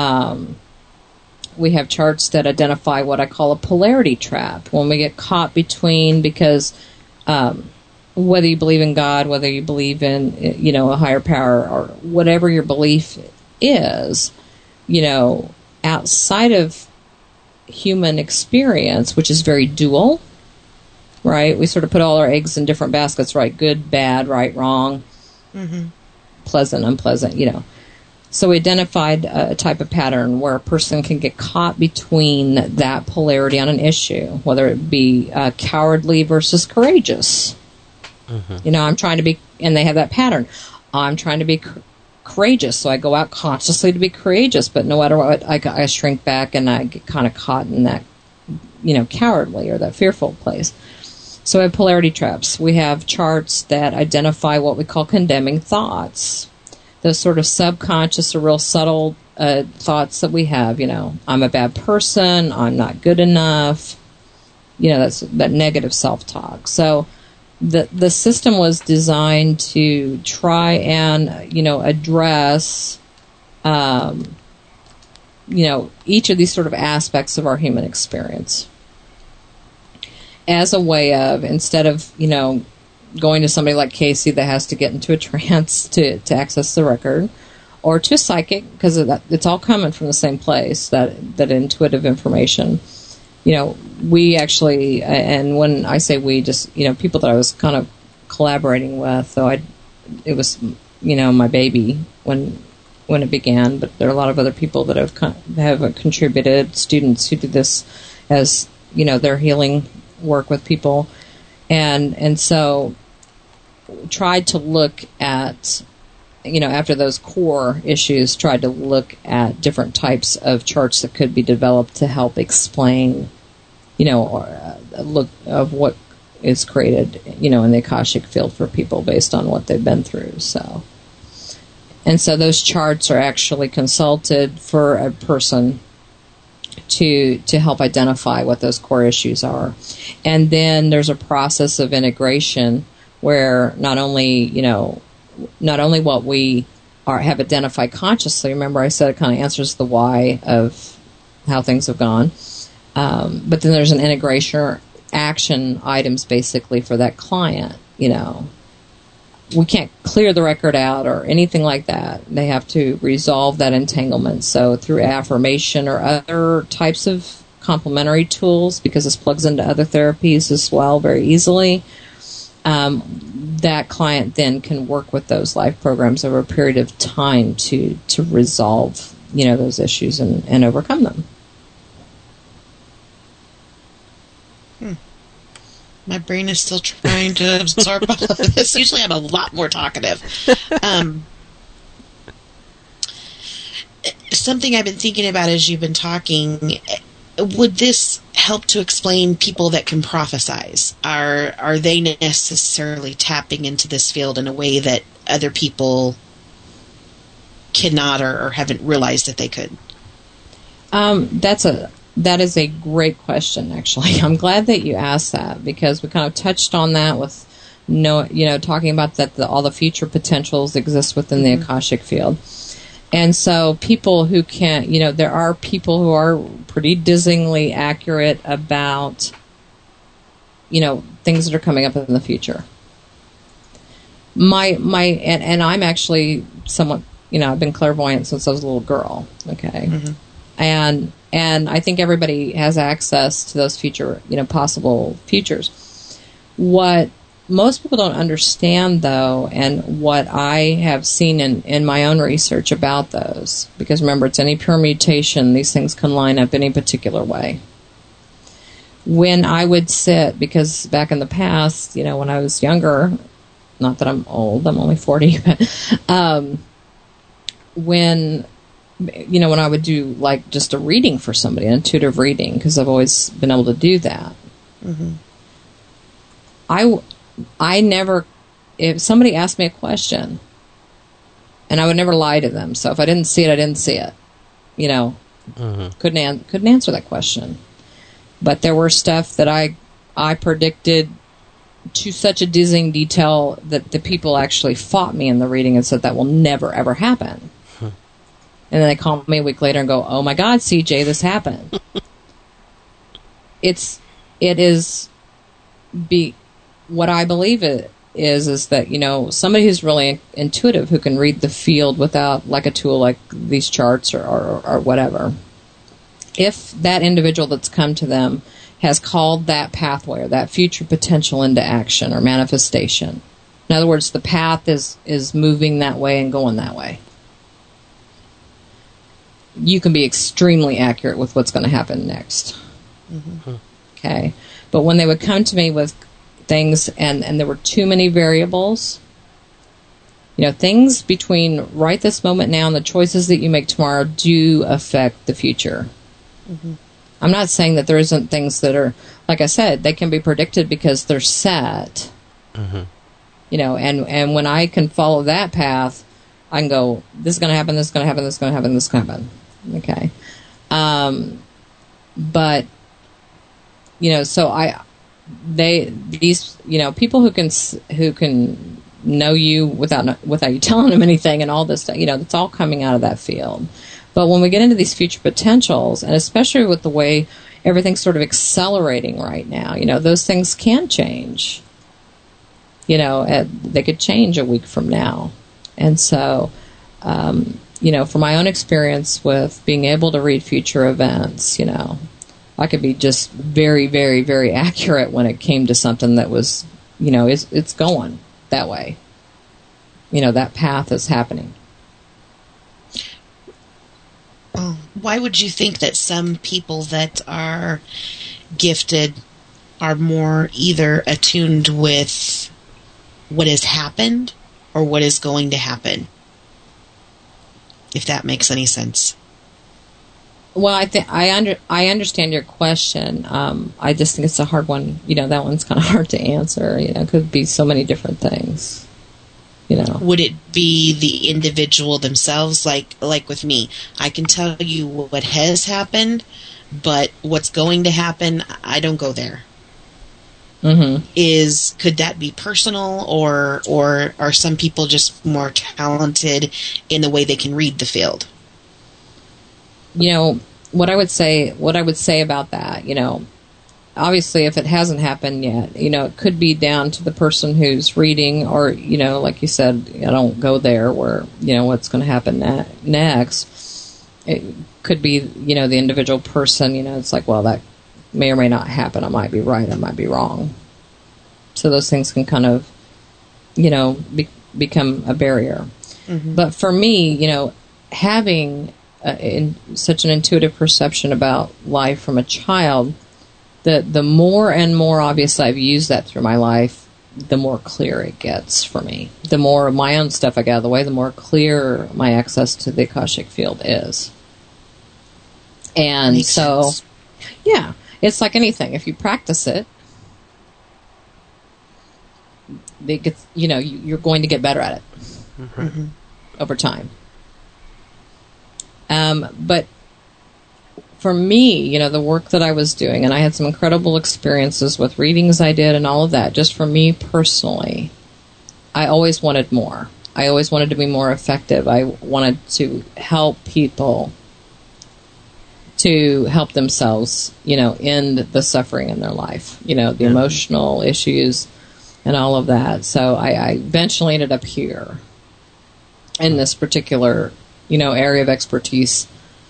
identify what I call a polarity trap. When we get caught between, because whether you believe in God, whether you believe in a higher power, or whatever your belief is, outside of human experience, which is very dual, right? We sort of put all our eggs in different baskets, right? Good, bad, right, wrong, pleasant, unpleasant, So we identified a type of pattern where a person can get caught between that polarity on an issue, whether it be cowardly versus courageous. I'm trying to be, and they have that pattern. I'm trying to be courageous, so I go out consciously to be courageous, but no matter what, I shrink back and I get kind of caught in that, cowardly or that fearful place. So we have polarity traps. We have charts that identify what we call condemning thoughts. Those sort of subconscious or real subtle thoughts that we have, I'm a bad person, I'm not good enough, that's that negative self-talk. So the system was designed to try and, address, each of these sort of aspects of our human experience as a way of, instead of, going to somebody like Casey that has to get into a trance to access the record, or to a psychic, because it's all coming from the same place, that intuitive information. We actually, and when I say we, just, people that I was kind of collaborating with, though it was, my baby when it began, but there are a lot of other people that have contributed, students who do this as, their healing work with people. And so tried to look at, after those core issues, tried to look at different types of charts that could be developed to help explain, or look of what is created, in the Akashic field for people based on what they've been through. So those charts are actually consulted for a person to help identify what those core issues are. And then there's a process of integration where not only what we have identified consciously, remember I said it kind of answers the why of how things have gone, but then there's an integration or action items basically for that client. We can't clear the record out or anything like that. They have to resolve that entanglement. So through affirmation or other types of complementary tools, because this plugs into other therapies as well very easily, that client then can work with those life programs over a period of time to resolve, those issues and overcome them. My brain is still trying to absorb all of this. Usually I'm a lot more talkative. Something I've been thinking about as you've been talking, would this help to explain people that can prophesize? Are they necessarily tapping into this field in a way that other people cannot or haven't realized that they could? That is a great question, actually. I'm glad that you asked that, because we kind of touched on that with talking about that all the future potentials exist within the Akashic field. And so people who can't, there are people who are pretty dizzyingly accurate about, things that are coming up in the future. And I'm actually somewhat, I've been clairvoyant since I was a little girl, okay? And I think everybody has access to those future, possible futures. What most people don't understand, though, and what I have seen in my own research about those, because remember, it's any permutation, these things can line up any particular way. When I would sit, because back in the past, when I was younger, not that I'm old, I'm only 40, but when I would do like just a reading for somebody, an intuitive reading, because I've always been able to do that. I never, if somebody asked me a question, and I would never lie to them. So if I didn't see it, I didn't see it. Couldn't answer that question. But there were stuff that I predicted to such a dizzying detail that the people actually fought me in the reading and said that will never ever happen. And then they call me a week later and go, "Oh my God, CJ, this happened." What I believe it is that, somebody who's really intuitive, who can read the field without like a tool like these charts or whatever, if that individual that's come to them has called that pathway or that future potential into action or manifestation. In other words, the path is moving that way and going that way. You can be extremely accurate with what's going to happen next. Mm-hmm. Okay. But when they would come to me with things and there were too many variables, things between right this moment now and the choices that you make tomorrow do affect the future. Mm-hmm. I'm not saying that there isn't things that are, like I said, they can be predicted because they're set. Mm-hmm. And when I can follow that path, I can go, this is going to happen, this is going to happen, this is going to happen, this is going to happen. Okay. But, so these people who can know you without you telling them anything and all this stuff, it's all coming out of that field. But when we get into these future potentials, and especially with the way everything's sort of accelerating right now, those things can change. They could change a week from now. And so, from my own experience with being able to read future events, I could be just very, very, very accurate when it came to something that was, it's going that way. That path is happening. Why would you think that some people that are gifted are more either attuned with what has happened or what is going to happen? If that makes any sense. Well, I understand your question. I just think it's a hard one. That one's kind of hard to answer. It could be so many different things. Would it be the individual themselves? Like with me, I can tell you what has happened, but what's going to happen, I don't go there. Mm-hmm. Could that be personal, or are some people just more talented in the way they can read the field? What I would say about that, obviously if it hasn't happened yet, it could be down to the person who's reading, or, like you said, I don't go there where, what's going to happen next. It could be, the individual person, it's like, well, that may or may not happen. I might be right, I might be wrong. So those things can kind of, become a barrier. Mm-hmm. But for me, having such an intuitive perception about life from a child, the more and more obvious I've used that through my life, the more clear it gets for me. The more of my own stuff I get out of the way, the more clear my access to the Akashic field is. And Makes sense. Yeah, it's like anything. If you practice it, you're going to get better at it Mm-hmm. over time. But for me, the work that I was doing, and I had some incredible experiences with readings I did and all of that, just for me personally, I always wanted more. I always wanted to be more effective. I wanted to help people to help themselves, end the suffering in their life, the emotional issues and all of that. So I eventually ended up here in this particular, area of expertise.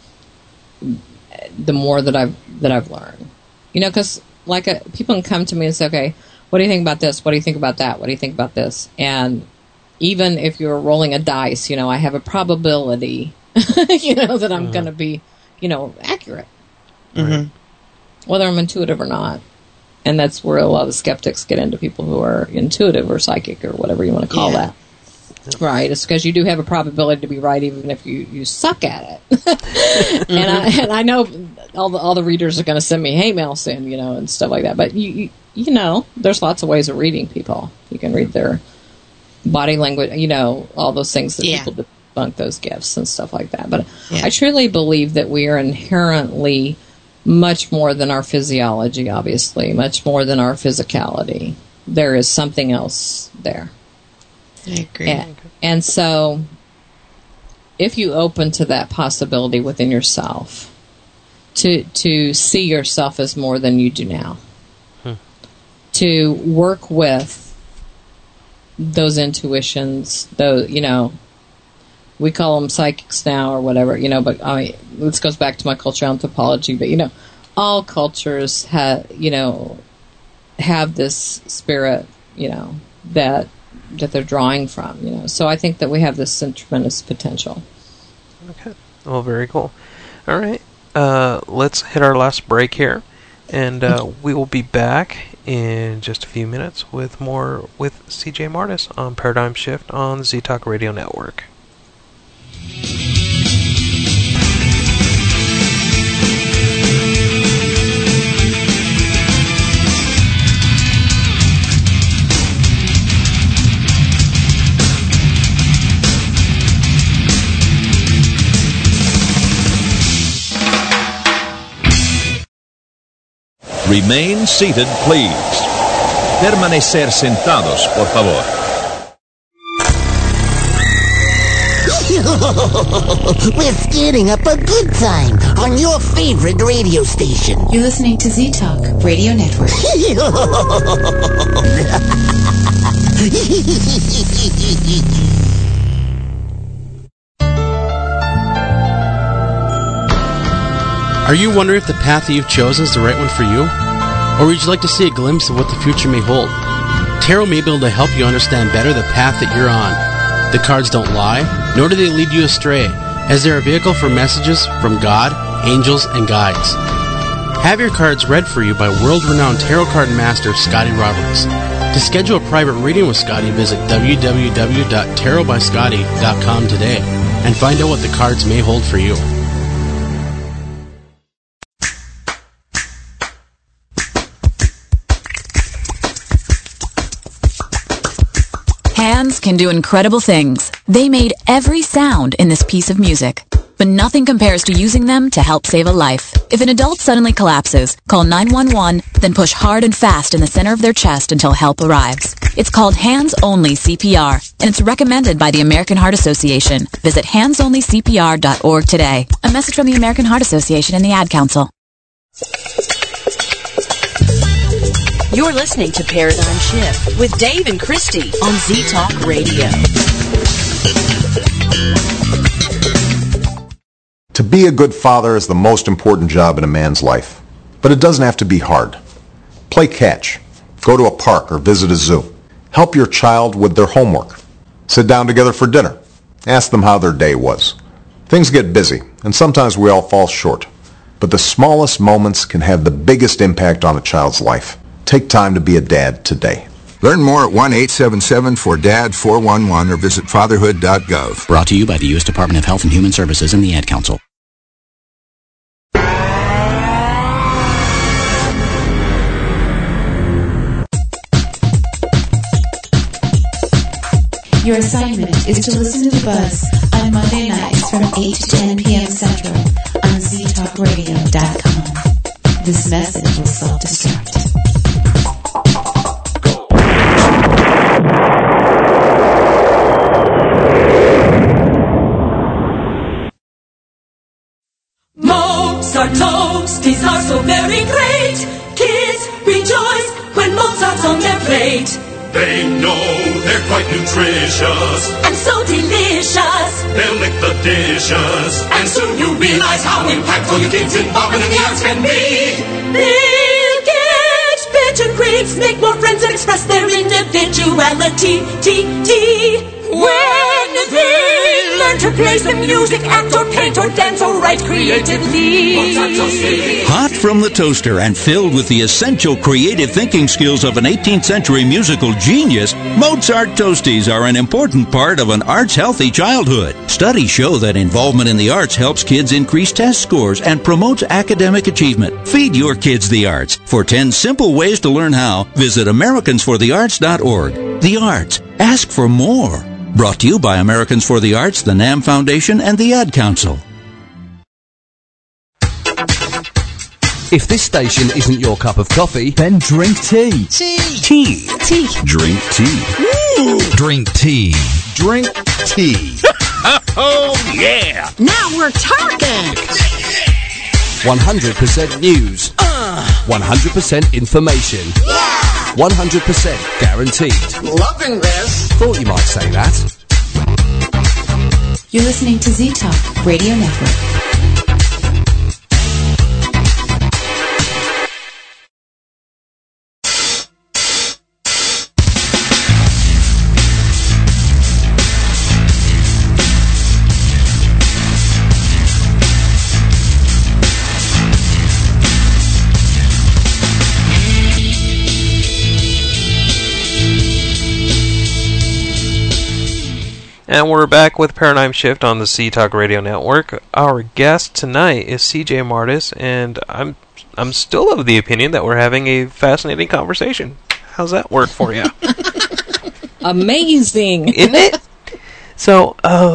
The more that I've learned, because people can come to me and say, okay, what do you think about this? What do you think about that? What do you think about this? And even if you're rolling a dice, I have a probability, that I'm going to be, accurate, Mm-hmm. whether I'm intuitive or not. And that's where a lot of skeptics get into people who are intuitive or psychic or whatever you want to call that. Right, it's because you do have a probability to be right, even if you suck at it. And I know all the readers are going to send me hate mail soon, and stuff like that. But there's lots of ways of reading people. You can read their body language, all those things that people debunk those gifts and stuff like that. But I truly believe that we are inherently much more than our physiology. Obviously, much more than our physicality. There is something else there. I agree. And so, if you open to that possibility within yourself, to see yourself as more than you do now, to work with those intuitions, those, we call them psychics now or whatever, but this goes back to my cultural anthropology, but all cultures have this spirit, that they're drawing from, So I think that we have this tremendous potential. Okay. Well, very cool. All right. Let's hit our last break here, and we will be back in just a few minutes with more with CJ Martis on Paradigm Shift on the Z-Talk Radio Network. Remain seated, please. Permanecer sentados, por favor. We're skating up a good time on your favorite radio station. You're listening to Z-Talk Radio Network. Are you wondering if the path that you've chosen is the right one for you? Or would you like to see a glimpse of what the future may hold? Tarot may be able to help you understand better the path that you're on. The cards don't lie, nor do they lead you astray, as they're a vehicle for messages from God, angels, and guides. Have your cards read for you by world-renowned tarot card master Scotty Roberts. To schedule a private reading with Scotty, visit www.tarotbyscotty.com today and find out what the cards may hold for you. Hands can do incredible things. They made every sound in this piece of music. But nothing compares to using them to help save a life. If an adult suddenly collapses, call 911, then push hard and fast in the center of their chest until help arrives. It's called hands-only CPR, and it's recommended by the American Heart Association. Visit handsonlycpr.org today. A message from the American Heart Association and the Ad Council. You're listening to Paradigm Shift with Dave and Christy on Z-Talk Radio. To be a good father is the most important job in a man's life. But it doesn't have to be hard. Play catch. Go to a park or visit a zoo. Help your child with their homework. Sit down together for dinner. Ask them how their day was. Things get busy, and sometimes we all fall short. But the smallest moments can have the biggest impact on a child's life. Take time to be a dad today. Learn more at 1-877-4DAD-411 or visit fatherhood.gov. Brought to you by the U.S. Department of Health and Human Services and the Ad Council. Your assignment is to listen to The Buzz on Monday nights from 8 to 10 p.m. Central on ztalkradio.com. This message will self-destruct. Mozart toasties are so very great. Kids rejoice when Mozart's on their plate. They know they're quite nutritious and so delicious. They'll lick the dishes, and soon you'll realize how impactful your kids' involvement in the arts can be. They'll get better grades, make more friends, and express their individuality. When they learn to play some music, act or paint or dance or write creatively. Hot from the toaster and filled with the essential creative thinking skills of an 18th century musical genius, Mozart Toasties are an important part of an arts-healthy childhood. Studies show that involvement in the arts helps kids increase test scores and promotes academic achievement. Feed your kids the arts. For 10 simple ways to learn how, visit AmericansForTheArts.org. The arts. Ask for more. Brought to you by Americans for the Arts, the NAM Foundation, and the Ad Council. If this station isn't your cup of coffee, then drink tea. Tea. Drink tea. Drink tea. Drink tea. Oh, yeah! Now we're talking! 100% news. 100% information. Yeah! 100% guaranteed. Loving this. Thought you might say that. You're listening to Z-Talk Radio Network. And we're back with Paradigm Shift on the Z-Talk Radio Network. Our guest tonight is CJ Martis, and I'm still of the opinion that we're having a fascinating conversation. How's that work for you? Amazing, isn't it? So,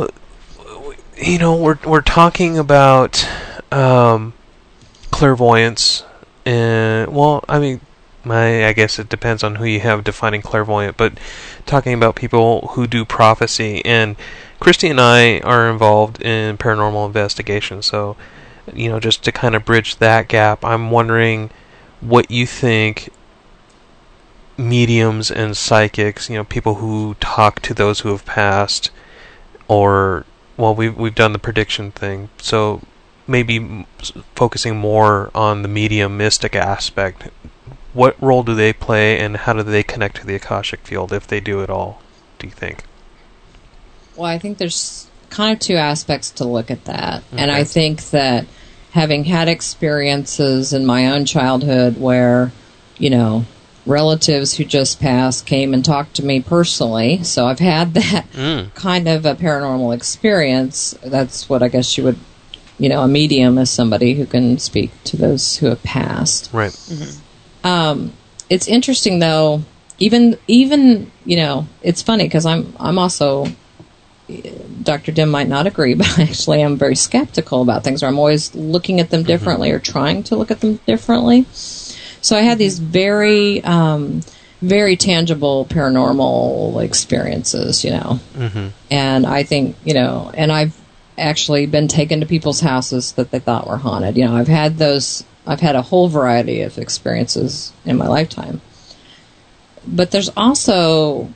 we're talking about clairvoyance, and I guess it depends on who you have defining clairvoyant, but talking about people who do prophecy, and Christy and I are involved in paranormal investigation, so, just to kind of bridge that gap, I'm wondering what you think mediums and psychics, people who talk to those who have passed, or, we've done the prediction thing, so maybe focusing more on the medium mystic aspect. What role do they play, and how do they connect to the Akashic field, if they do at all, do you think? Well, I think there's kind of two aspects to look at that. Okay. And I think that having had experiences in my own childhood where, relatives who just passed came and talked to me personally, so I've had that kind of a paranormal experience. That's what I guess you would, a medium is somebody who can speak to those who have passed. Right. Mm-hmm. It's interesting though, even it's funny because I'm also, Dr. Dim might not agree, but actually I'm very skeptical about things, or I'm always looking at them differently or trying to look at them differently. So I had these very, very tangible paranormal experiences, and I think, and I've actually been taken to people's houses that they thought were haunted. I've had a whole variety of experiences in my lifetime. But there's also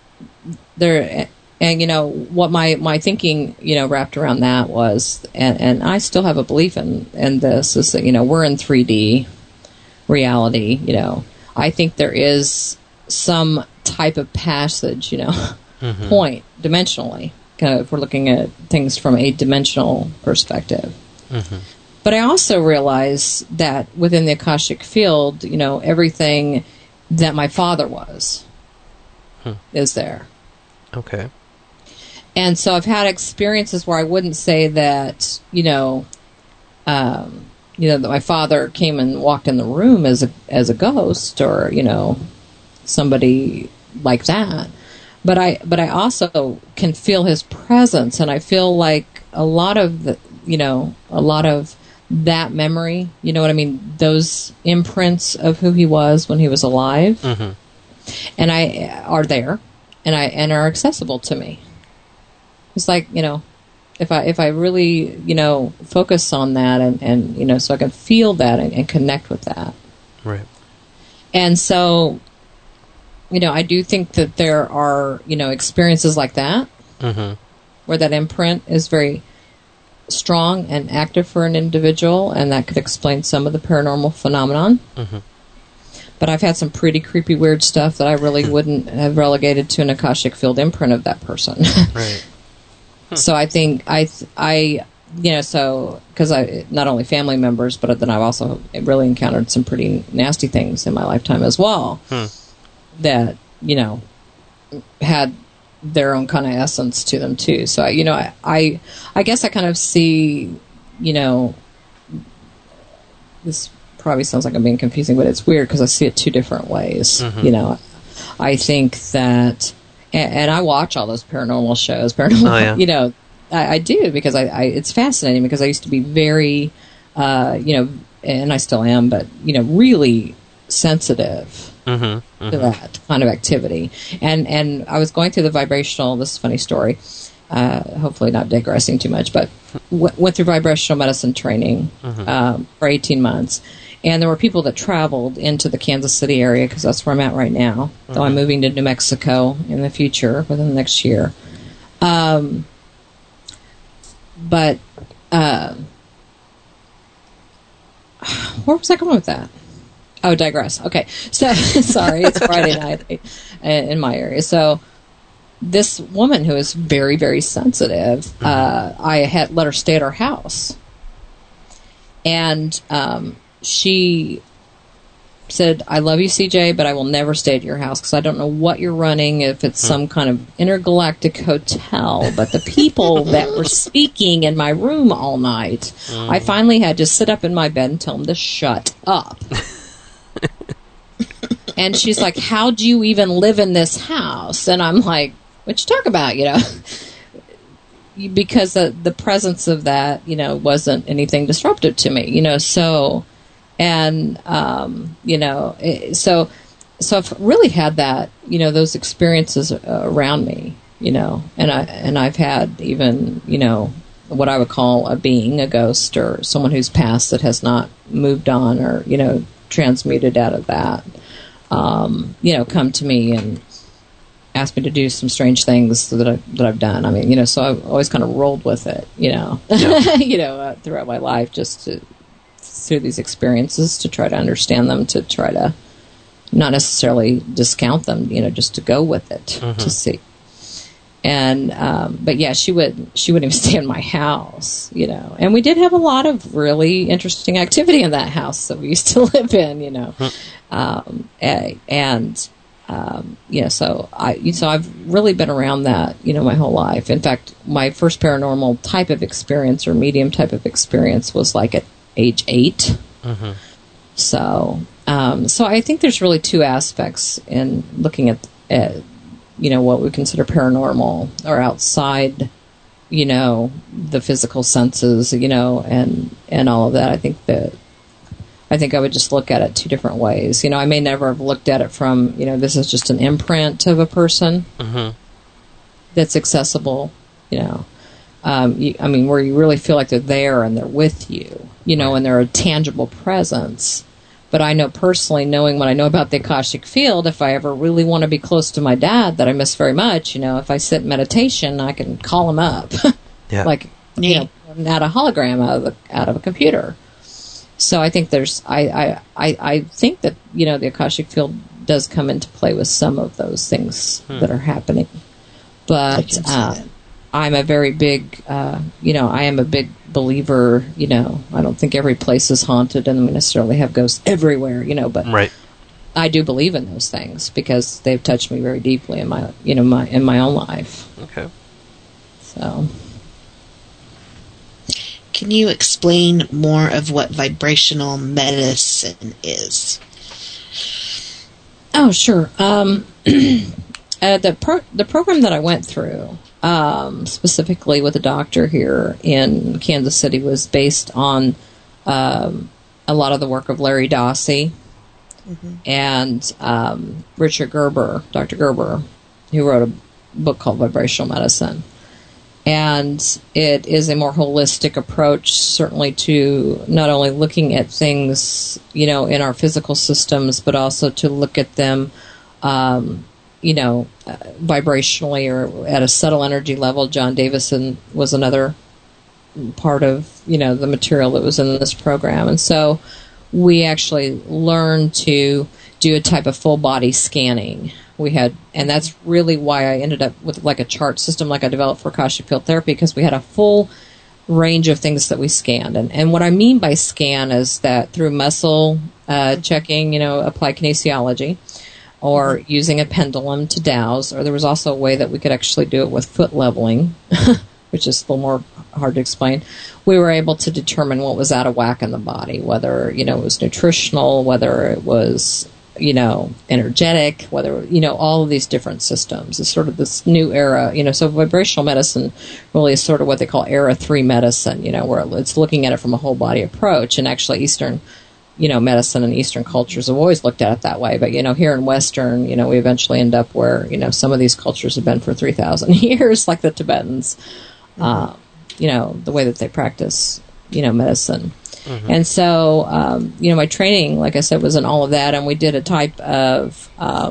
what my thinking, wrapped around that was, and I still have a belief in this, is that, we're in 3D reality. I think there is some type of passage, point dimensionally, kind of, if we're looking at things from a dimensional perspective. Mm-hmm. But I also realize that within the Akashic field, everything that my father was is there. Okay. And so I've had experiences where I wouldn't say that, that my father came and walked in the room as a ghost, or, somebody like that. But I also can feel his presence, and I feel like a lot of that memory, you know what I mean? Those imprints of who he was when he was alive, and are there, and are accessible to me. It's like, if I really, focus on that, and so I can feel that and connect with that. Right. And so, I do think that there are, experiences like that, where that imprint is very strong and active for an individual, and that could explain some of the paranormal phenomenon. But I've had some pretty creepy, weird stuff that I really wouldn't have relegated to an Akashic field imprint of that person. Right. So I think so because I not only family members, but then I've also really encountered some pretty nasty things in my lifetime as well that had their own kind of essence to them too. So I guess I kind of see, this probably sounds like I'm being confusing, but it's weird because I see it two different ways. I think that, and I watch all those paranormal shows, I do, because I it's fascinating, because I used to be very, and I still am, but, really sensitive to that kind of activity. And I was going through the vibrational, this is a funny story, hopefully not digressing too much, but went through vibrational medicine training for 18 months. And there were people that traveled into the Kansas City area, because that's where I'm at right now, though I'm moving to New Mexico in the future, within the next year. But where was I going with that? Oh, digress. Okay. So, sorry, it's Friday night in my area. So, this woman who is very, very sensitive, I had let her stay at our house. And she said, I love you, CJ, but I will never stay at your house because I don't know what you're running, if it's some kind of intergalactic hotel. But the people that were speaking in my room all night, I finally had to sit up in my bed and tell them to shut up. And she's like, how do you even live in this house? And I'm like, what you talk about, Because the presence of that, wasn't anything disruptive to me, so... And, so I've really had that, those experiences around me, and I've had even, what I would call a being, a ghost, or someone who's passed that has not moved on or, transmuted out of that, come to me and ask me to do some strange things that I've done. I mean, so I've always kind of rolled with it, throughout my life, just through these experiences to try to understand them, to try to not necessarily discount them, just to go with it, to see. And but yeah, she wouldn't even stay in my house, And we did have a lot of really interesting activity in that house that we used to live in, So I've really been around that, my whole life. In fact, my first paranormal type of experience or medium type of experience was like at age 8. So I think there's really two aspects in looking at what we consider paranormal or outside, the physical senses, and all of that. I think I would just look at it two different ways. I may never have looked at it from, this is just an imprint of a person that's accessible, where you really feel like they're there and they're with you, and they're a tangible presence. But I know personally, knowing what I know about the Akashic Field, if I ever really want to be close to my dad that I miss very much, if I sit in meditation, I can call him up, out a hologram out of a computer. So I think I think that, the Akashic Field does come into play with some of those things that are happening. But I'm a very big, I am a big believer, I don't think every place is haunted and we necessarily have ghosts everywhere, but I do believe in those things because they've touched me very deeply in my, in my own life. Okay. So. Can you explain more of what vibrational medicine is? Oh, sure. The program that I went through, specifically with a doctor here in Kansas City, was based on a lot of the work of Larry Dossey and Richard Gerber, Dr. Gerber, who wrote a book called Vibrational Medicine. And it is a more holistic approach, certainly, to not only looking at things, in our physical systems, but also to look at them, vibrationally or at a subtle energy level. John Davison was another part of, the material that was in this program. And so we actually learned to do a type of full body scanning. And that's really why I ended up with like a chart system like I developed for Akashic Field Therapy, because we had a full range of things that we scanned. And what I mean by scan is that through muscle checking, applied kinesiology, or using a pendulum to dowse, or there was also a way that we could actually do it with foot leveling, which is a little more hard to explain. We were able to determine what was out of whack in the body, whether, it was nutritional, whether it was, energetic, whether, all of these different systems. It's sort of this new era, so vibrational medicine really is sort of what they call era 3 medicine, where it's looking at it from a whole body approach. And actually Eastern, medicine and Eastern cultures have always looked at it that way. But, here in Western, we eventually end up where, some of these cultures have been for 3,000 years, like the Tibetans, the way that they practice, medicine. And so, my training, like I said, was in all of that, and we did a type of,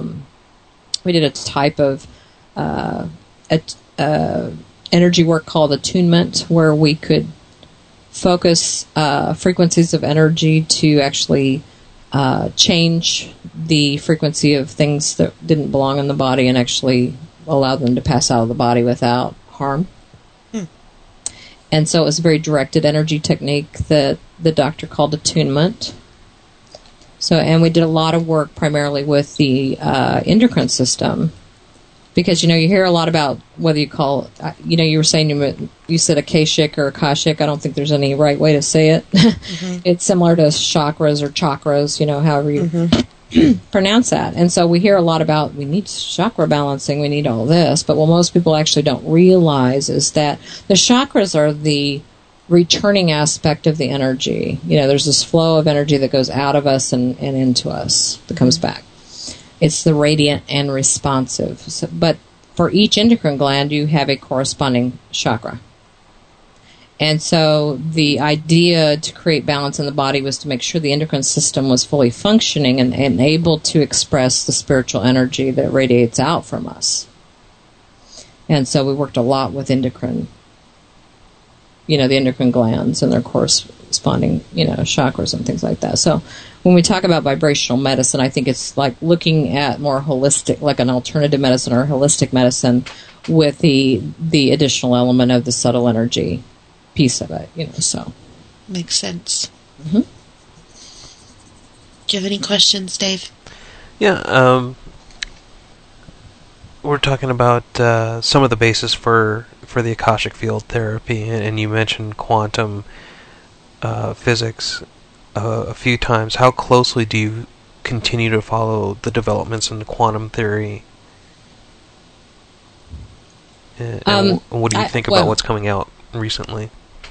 energy work called attunement, where we could focus frequencies of energy to actually change the frequency of things that didn't belong in the body and actually allow them to pass out of the body without harm. And so it was a very directed energy technique that the doctor called attunement. So, and we did a lot of work primarily with the endocrine system. Because, you hear a lot about whether you call, you were saying you said Akashic or Akashic. I don't think there's any right way to say it. Mm-hmm. It's similar to chakras or chakras, however you pronounce that. And so we hear a lot about we need chakra balancing, we need all this. But what most people actually don't realize is that the chakras are the returning aspect of the energy. There's this flow of energy that goes out of us and into us that comes back. It's the radiant and responsive. But for each endocrine gland, you have a corresponding chakra. And so the idea to create balance in the body was to make sure the endocrine system was fully functioning and able to express the spiritual energy that radiates out from us. And so we worked a lot with endocrine, the endocrine glands and their corresponding, chakras and things like that. So when we talk about vibrational medicine, I think it's like looking at more holistic, like an alternative medicine or holistic medicine with the additional element of the subtle energy piece of it, so. Makes sense. Mm-hmm. Do you have any questions, Dave? Yeah, we're talking about some of the basis for the Akashic field therapy, and you mentioned quantum physics a few times. How closely do you continue to follow the developments in quantum theory? And what do you think about what's coming out recently?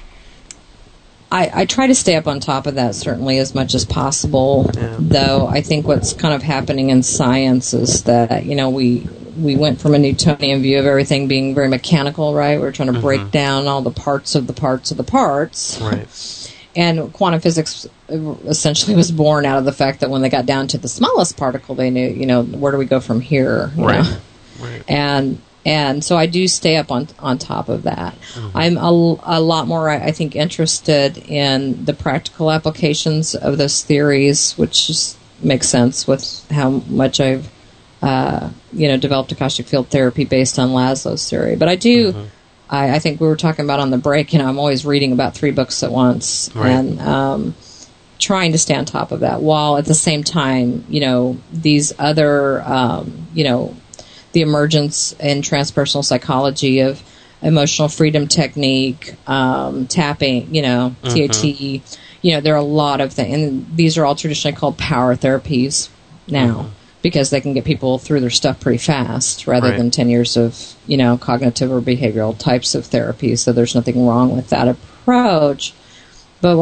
I try to stay up on top of that, certainly, as much as possible. Yeah. Though I think what's kind of happening in science is that, we went from a Newtonian view of everything being very mechanical, right? We're trying to break down all the parts of the parts of the parts. Right. And quantum physics essentially was born out of the fact that when they got down to the smallest particle, they knew, where do we go from here? Right. And so I do stay up on top of that. Mm-hmm. I'm a lot more, I think, interested in the practical applications of those theories, which just makes sense with how much I've, developed Akashic field therapy based on Laszlo's theory. But I do, I think we were talking about on the break, I'm always reading about 3 books at once and trying to stay on top of that, while at the same time, these other, the emergence in transpersonal psychology of emotional freedom technique, tapping, TAT, there are a lot of things, and these are all traditionally called power therapies now, because they can get people through their stuff pretty fast, rather than 10 years of, cognitive or behavioral types of therapy. So there's nothing wrong with that approach. But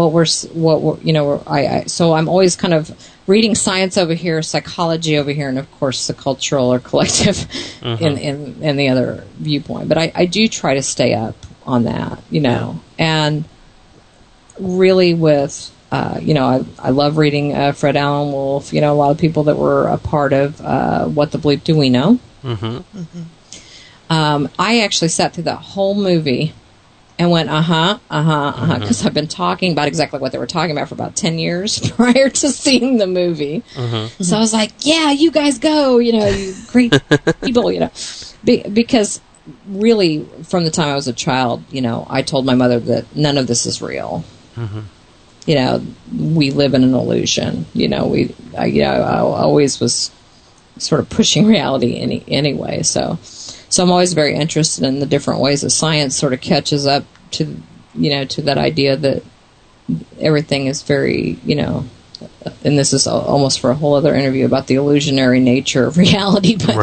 so I'm always kind of reading science over here, psychology over here, and of course the cultural or collective in the other viewpoint. But I do try to stay up on that, and really with, I love reading Fred Allen Wolf, a lot of people that were a part of What the Bleep Do We Know? I actually sat through that whole movie and went, because I've been talking about exactly what they were talking about for about 10 years prior to seeing the movie. So I was like, yeah, you guys go, you great people, because really from the time I was a child, I told my mother that none of this is real. We live in an illusion. I always was sort of pushing reality anyway, so I'm always very interested in the different ways that science sort of catches up to, to that idea that everything is very, and this is almost for a whole other interview about the illusionary nature of reality. But,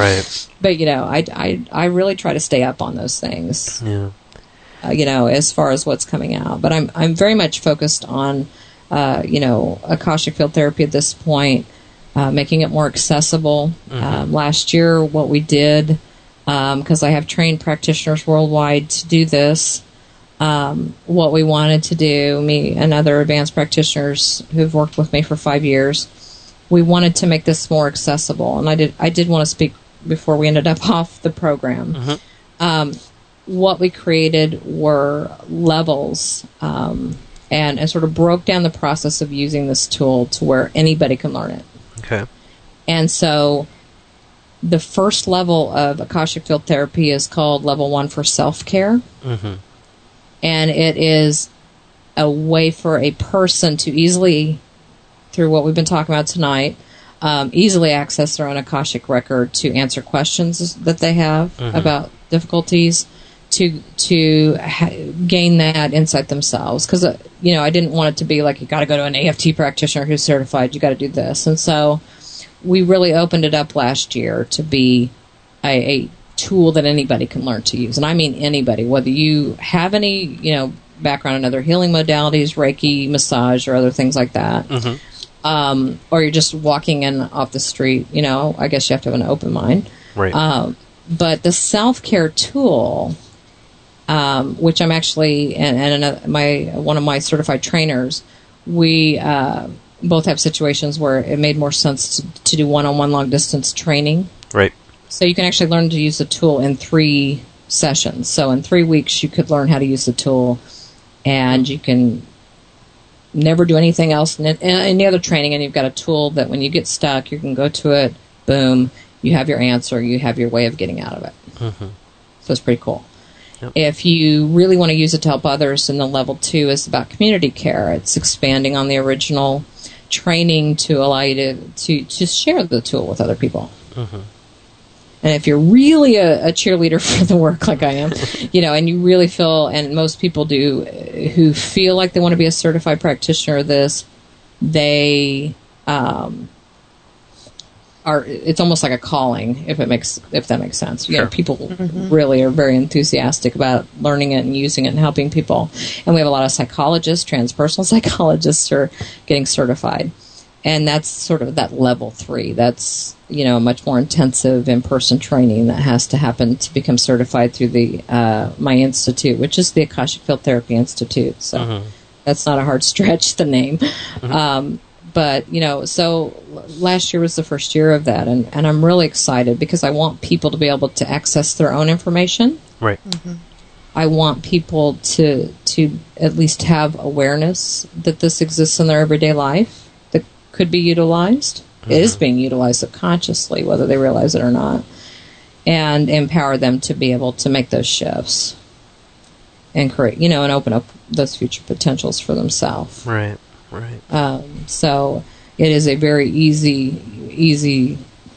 I really try to stay up on those things. Yeah. As far as what's coming out. But I'm very much focused on, Akashic field therapy at this point, making it more accessible. Last year, what we did, because I have trained practitioners worldwide to do this, what we wanted to do, me and other advanced practitioners who've worked with me for 5 years, we wanted to make this more accessible. And I did want to speak before we ended up off the program. What we created were levels, and sort of broke down the process of using this tool to where anybody can learn it. Okay. And so the first level of Akashic field therapy is called level 1 for self-care. And it is a way for a person to easily through what we've been talking about tonight, easily access their own Akashic record to answer questions that they have about difficulties, to gain that insight themselves. Because, I didn't want it to be like you got to go to an AFT practitioner who's certified, you got to do this. And so we really opened it up last year to be a tool that anybody can learn to use. And I mean anybody, whether you have any, background in other healing modalities, Reiki, massage, or other things like that. Or you're just walking in off the street, I guess you have to have an open mind. Right. But the self-care tool, which I'm actually, and one of my certified trainers, we both have situations where it made more sense to do one-on-one long-distance training. Right. So you can actually learn to use the tool in 3 sessions. So in 3 weeks, you could learn how to use the tool, and you can never do anything else in any other training, and you've got a tool that when you get stuck, you can go to it, boom, you have your answer, you have your way of getting out of it. So it's pretty cool. Yep. If you really want to use it to help others, then the level 2 is about community care. It's expanding on the original training to allow you to share the tool with other people. And if you're really a cheerleader for the work like I am, and you really feel, and most people do, who feel like they want to be a certified practitioner of this, they are. It's almost like a calling, if that makes sense. Sure. People really are very enthusiastic about learning it and using it and helping people. And we have a lot of psychologists, transpersonal psychologists, who are getting certified. And that's sort of that level 3. That's, a much more intensive in-person training that has to happen to become certified through the my institute, which is the Akashic Field Therapy Institute. So that's not a hard stretch, the name. But, so last year was the first year of that. And I'm really excited because I want people to be able to access their own information. Right. I want people to at least have awareness that this exists in their everyday life. Could be utilized. It is being utilized subconsciously, whether they realize it or not, and empower them to be able to make those shifts and create, and open up those future potentials for themselves. Right. So it is a very easy,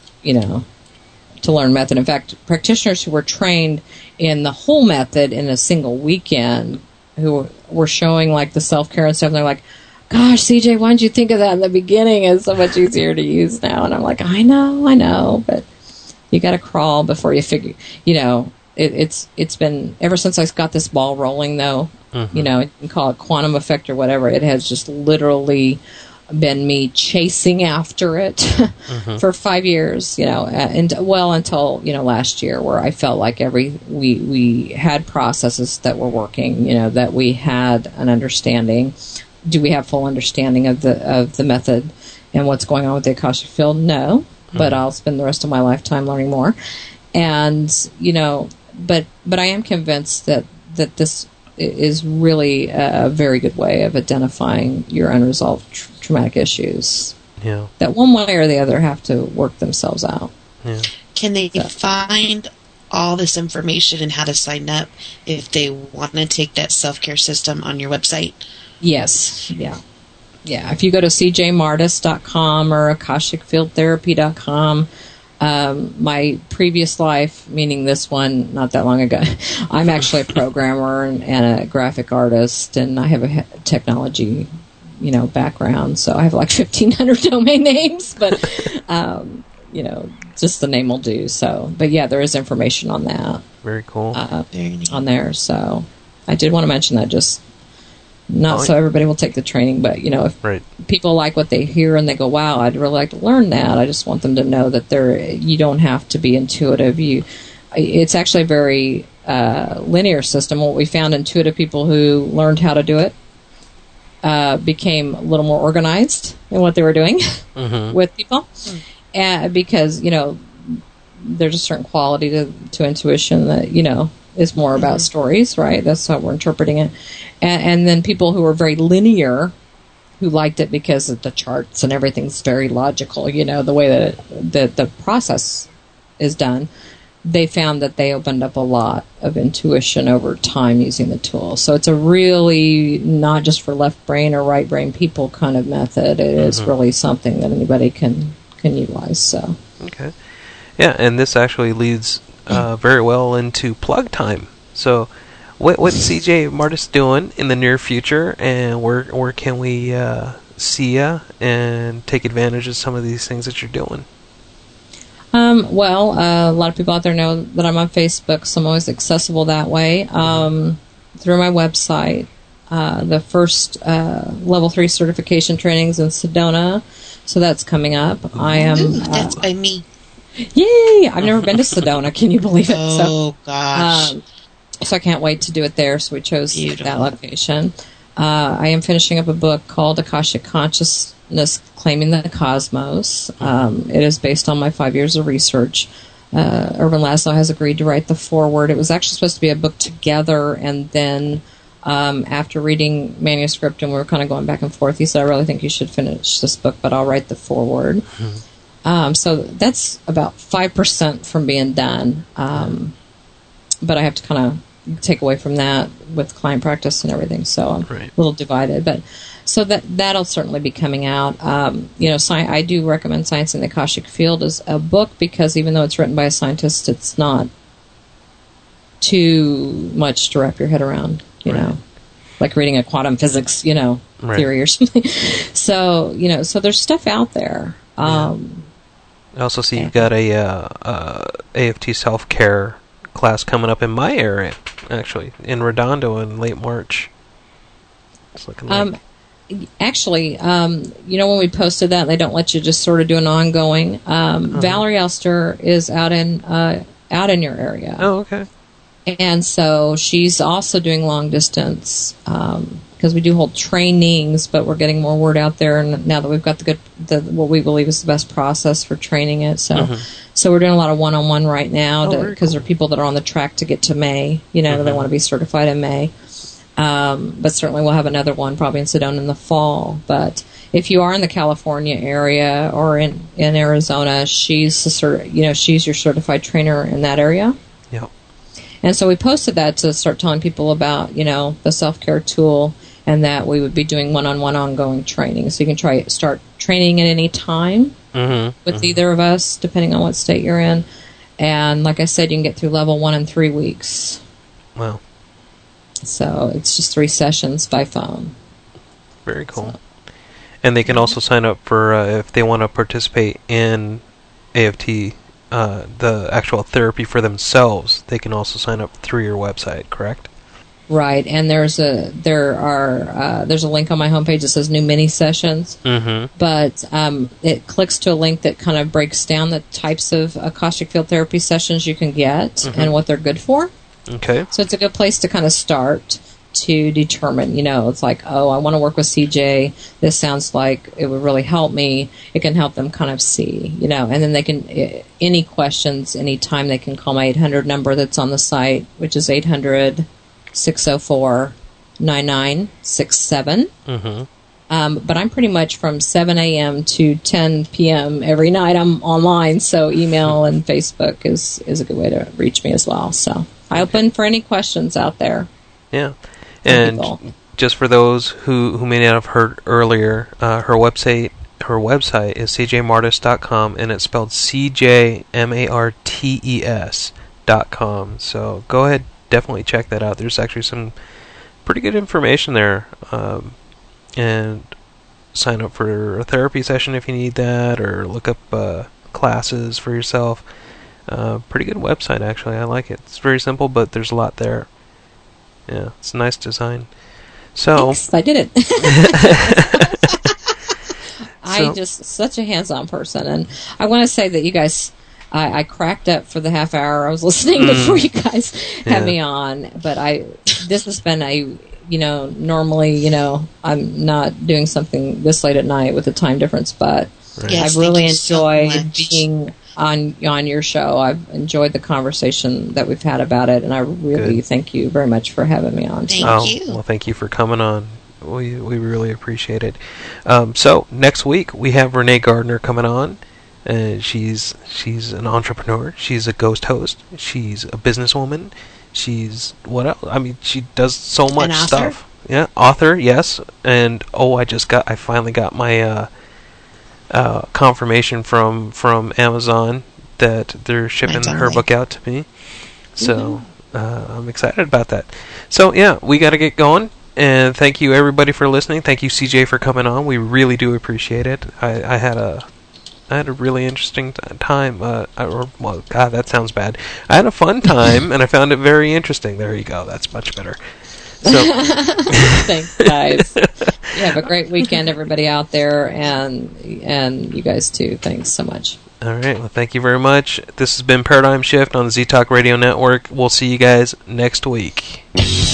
to learn method. In fact, practitioners who were trained in the whole method in a single weekend, who were showing like the self-care and stuff, and they're like, gosh, CJ, why didn't you think of that in the beginning? It's so much easier to use now. And I'm like, I know, but you got to crawl before you figure, it's been, ever since I got this ball rolling, though, you can call it quantum effect or whatever, it has just literally been me chasing after it for 5 years, until, last year, where I felt like we had processes that were working, that we had an understanding. Do we have full understanding of the method and what's going on with the Akashic Field? No, but I'll spend the rest of my lifetime learning more. And but I am convinced that this is really a very good way of identifying your unresolved traumatic issues. Yeah. That one way or the other have to work themselves out. Yeah. Can they find all this information and how to sign up if they want to take that self-care system on your website? Yes. Yeah. If you go to cjmartis.com or akashicfieldtherapy.com, my previous life, meaning this one, not that long ago, I'm actually a programmer and a graphic artist, and I have a technology, background. So I have like 1,500 domain names, but just the name will do. So, but yeah, there is information on that. Very cool. On there. So I did want to mention that, just not so everybody will take the training, but if people like what they hear and they go, wow, I'd really like to learn that, I just want them to know that you don't have to be intuitive. It's actually a very linear system. What we found, intuitive people who learned how to do it became a little more organized in what they were doing with people, because there's a certain quality to intuition that is more about stories, right? That's how we're interpreting it. And then people who are very linear, who liked it because of the charts and everything's very logical, the way that the process is done, they found that they opened up a lot of intuition over time using the tool. So it's a really not just for left brain or right brain people kind of method. It is really something that anybody can utilize. So okay, yeah, and this actually leads very well into plug time. So what's CJ Martis doing in the near future, and where can we see ya and take advantage of some of these things that you're doing? Well, a lot of people out there know that I'm on Facebook, so I'm always accessible that way. Through my website, the first level 3 certification trainings in Sedona, so that's coming up. I am. That's by me. Yay! I've never been to Sedona. Can you believe it? Oh gosh! So I can't wait to do it there. So we chose that location. I am finishing up a book called Akashic Consciousness Claiming the Cosmos. It is based on my 5 years of research. Erwin Laszlo has agreed to write the foreword. It was actually supposed to be a book together, and then after reading manuscript and we were kind of going back and forth, he said, I really think you should finish this book, but I'll write the foreword. So that's about 5% from being done. But I have to kind of take away from that with client practice and everything, so I'm a little divided. But so that'll certainly be coming out. I do recommend Science in the Akashic Field as a book, because even though it's written by a scientist, it's not too much to wrap your head around, you know, like reading a quantum physics, theory or something. So, so there's stuff out there. I also see you've got a AFT self-care class coming up in my area, actually, in Redondo in late March. It's looking like... Actually, when we posted that, they don't let you just sort of do an ongoing. Valerie Elster is out in your area. Oh, okay. And so she's also doing long distance, because we do hold trainings, but we're getting more word out there, and now that we've got what we believe is the best process for training it. So so we're doing a lot of one-on-one right now, because there are people that are on the track to get to May, they want to be certified in May. But certainly we'll have another one probably in Sedona in the fall. But if you are in the California area or in Arizona, she's she's your certified trainer in that area. Yep. And so we posted that to start telling people about, the self-care tool, and that we would be doing one-on-one ongoing training. So you can start training at any time with either of us, depending on what state you're in. And like I said, you can get through level 1 in 3 weeks. Wow. So it's just 3 sessions by phone. Very cool. And they can also sign up for, if they want to participate in AFT, the actual therapy for themselves, they can also sign up through your website, correct? Right, and there's a link on my homepage that says new mini sessions, but it clicks to a link that kind of breaks down the types of Akashic Field therapy sessions you can get and what they're good for. Okay. So it's a good place to kind of start to determine, it's like, I want to work with CJ. This sounds like it would really help me. It can help them kind of see, and then they can, any questions, anytime, they can call my 800 number that's on the site, which is 800-604-9967. But I'm pretty much from 7 a.m. to 10 p.m. every night. I'm online, so email and Facebook is a good way to reach me as well. So I open for any questions out there. Yeah. And just for those who may not have heard earlier, her website is cjmartis.com, and it's spelled CJMARTES.com. So go ahead, definitely check that out. There's actually some pretty good information there. And sign up for a therapy session if you need that, or look up classes for yourself. Pretty good website, actually. I like it. It's very simple, but there's a lot there. Yeah, it's a nice design. So thanks, I did it. I'm just such a hands-on person, and I want to say that you guys, I cracked up for the half hour I was listening before you guys had me on, but this has been normally, I'm not doing something this late at night with the time difference, but I've really enjoyed being on your show. I've enjoyed the conversation that we've had about it, and I really thank you very much for having me on. Thank you. Well, thank you for coming on. We really appreciate it. So next week we have Renee Gardner coming on, She's an entrepreneur. She's a ghost host. She's a businesswoman. She's what else? I mean, she does so much stuff. Yeah, author, yes. And I finally got my confirmation from Amazon that they're shipping her book out to me. So I'm excited about that. So yeah, we got to get going. And thank you everybody for listening. Thank you CJ for coming on. We really do appreciate it. I had a really interesting time. God, that sounds bad. I had a fun time, and I found it very interesting. There you go. That's much better. So, thanks, guys. You have a great weekend, everybody out there, and you guys too. Thanks so much. All right. Well, thank you very much. This has been Paradigm Shift on the Z-Talk Radio Network. We'll see you guys next week.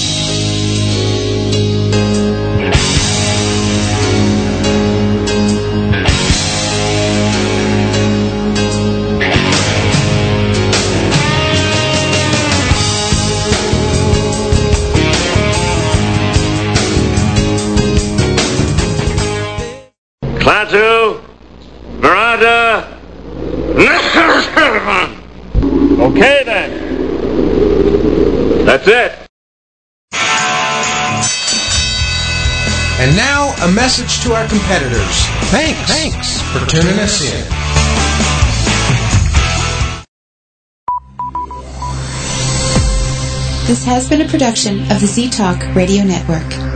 Klaatu, Narada. Okay then. That's it. And now, a message to our competitors. Thanks for tuning us in. This has been a production of the Z-Talk Radio Network.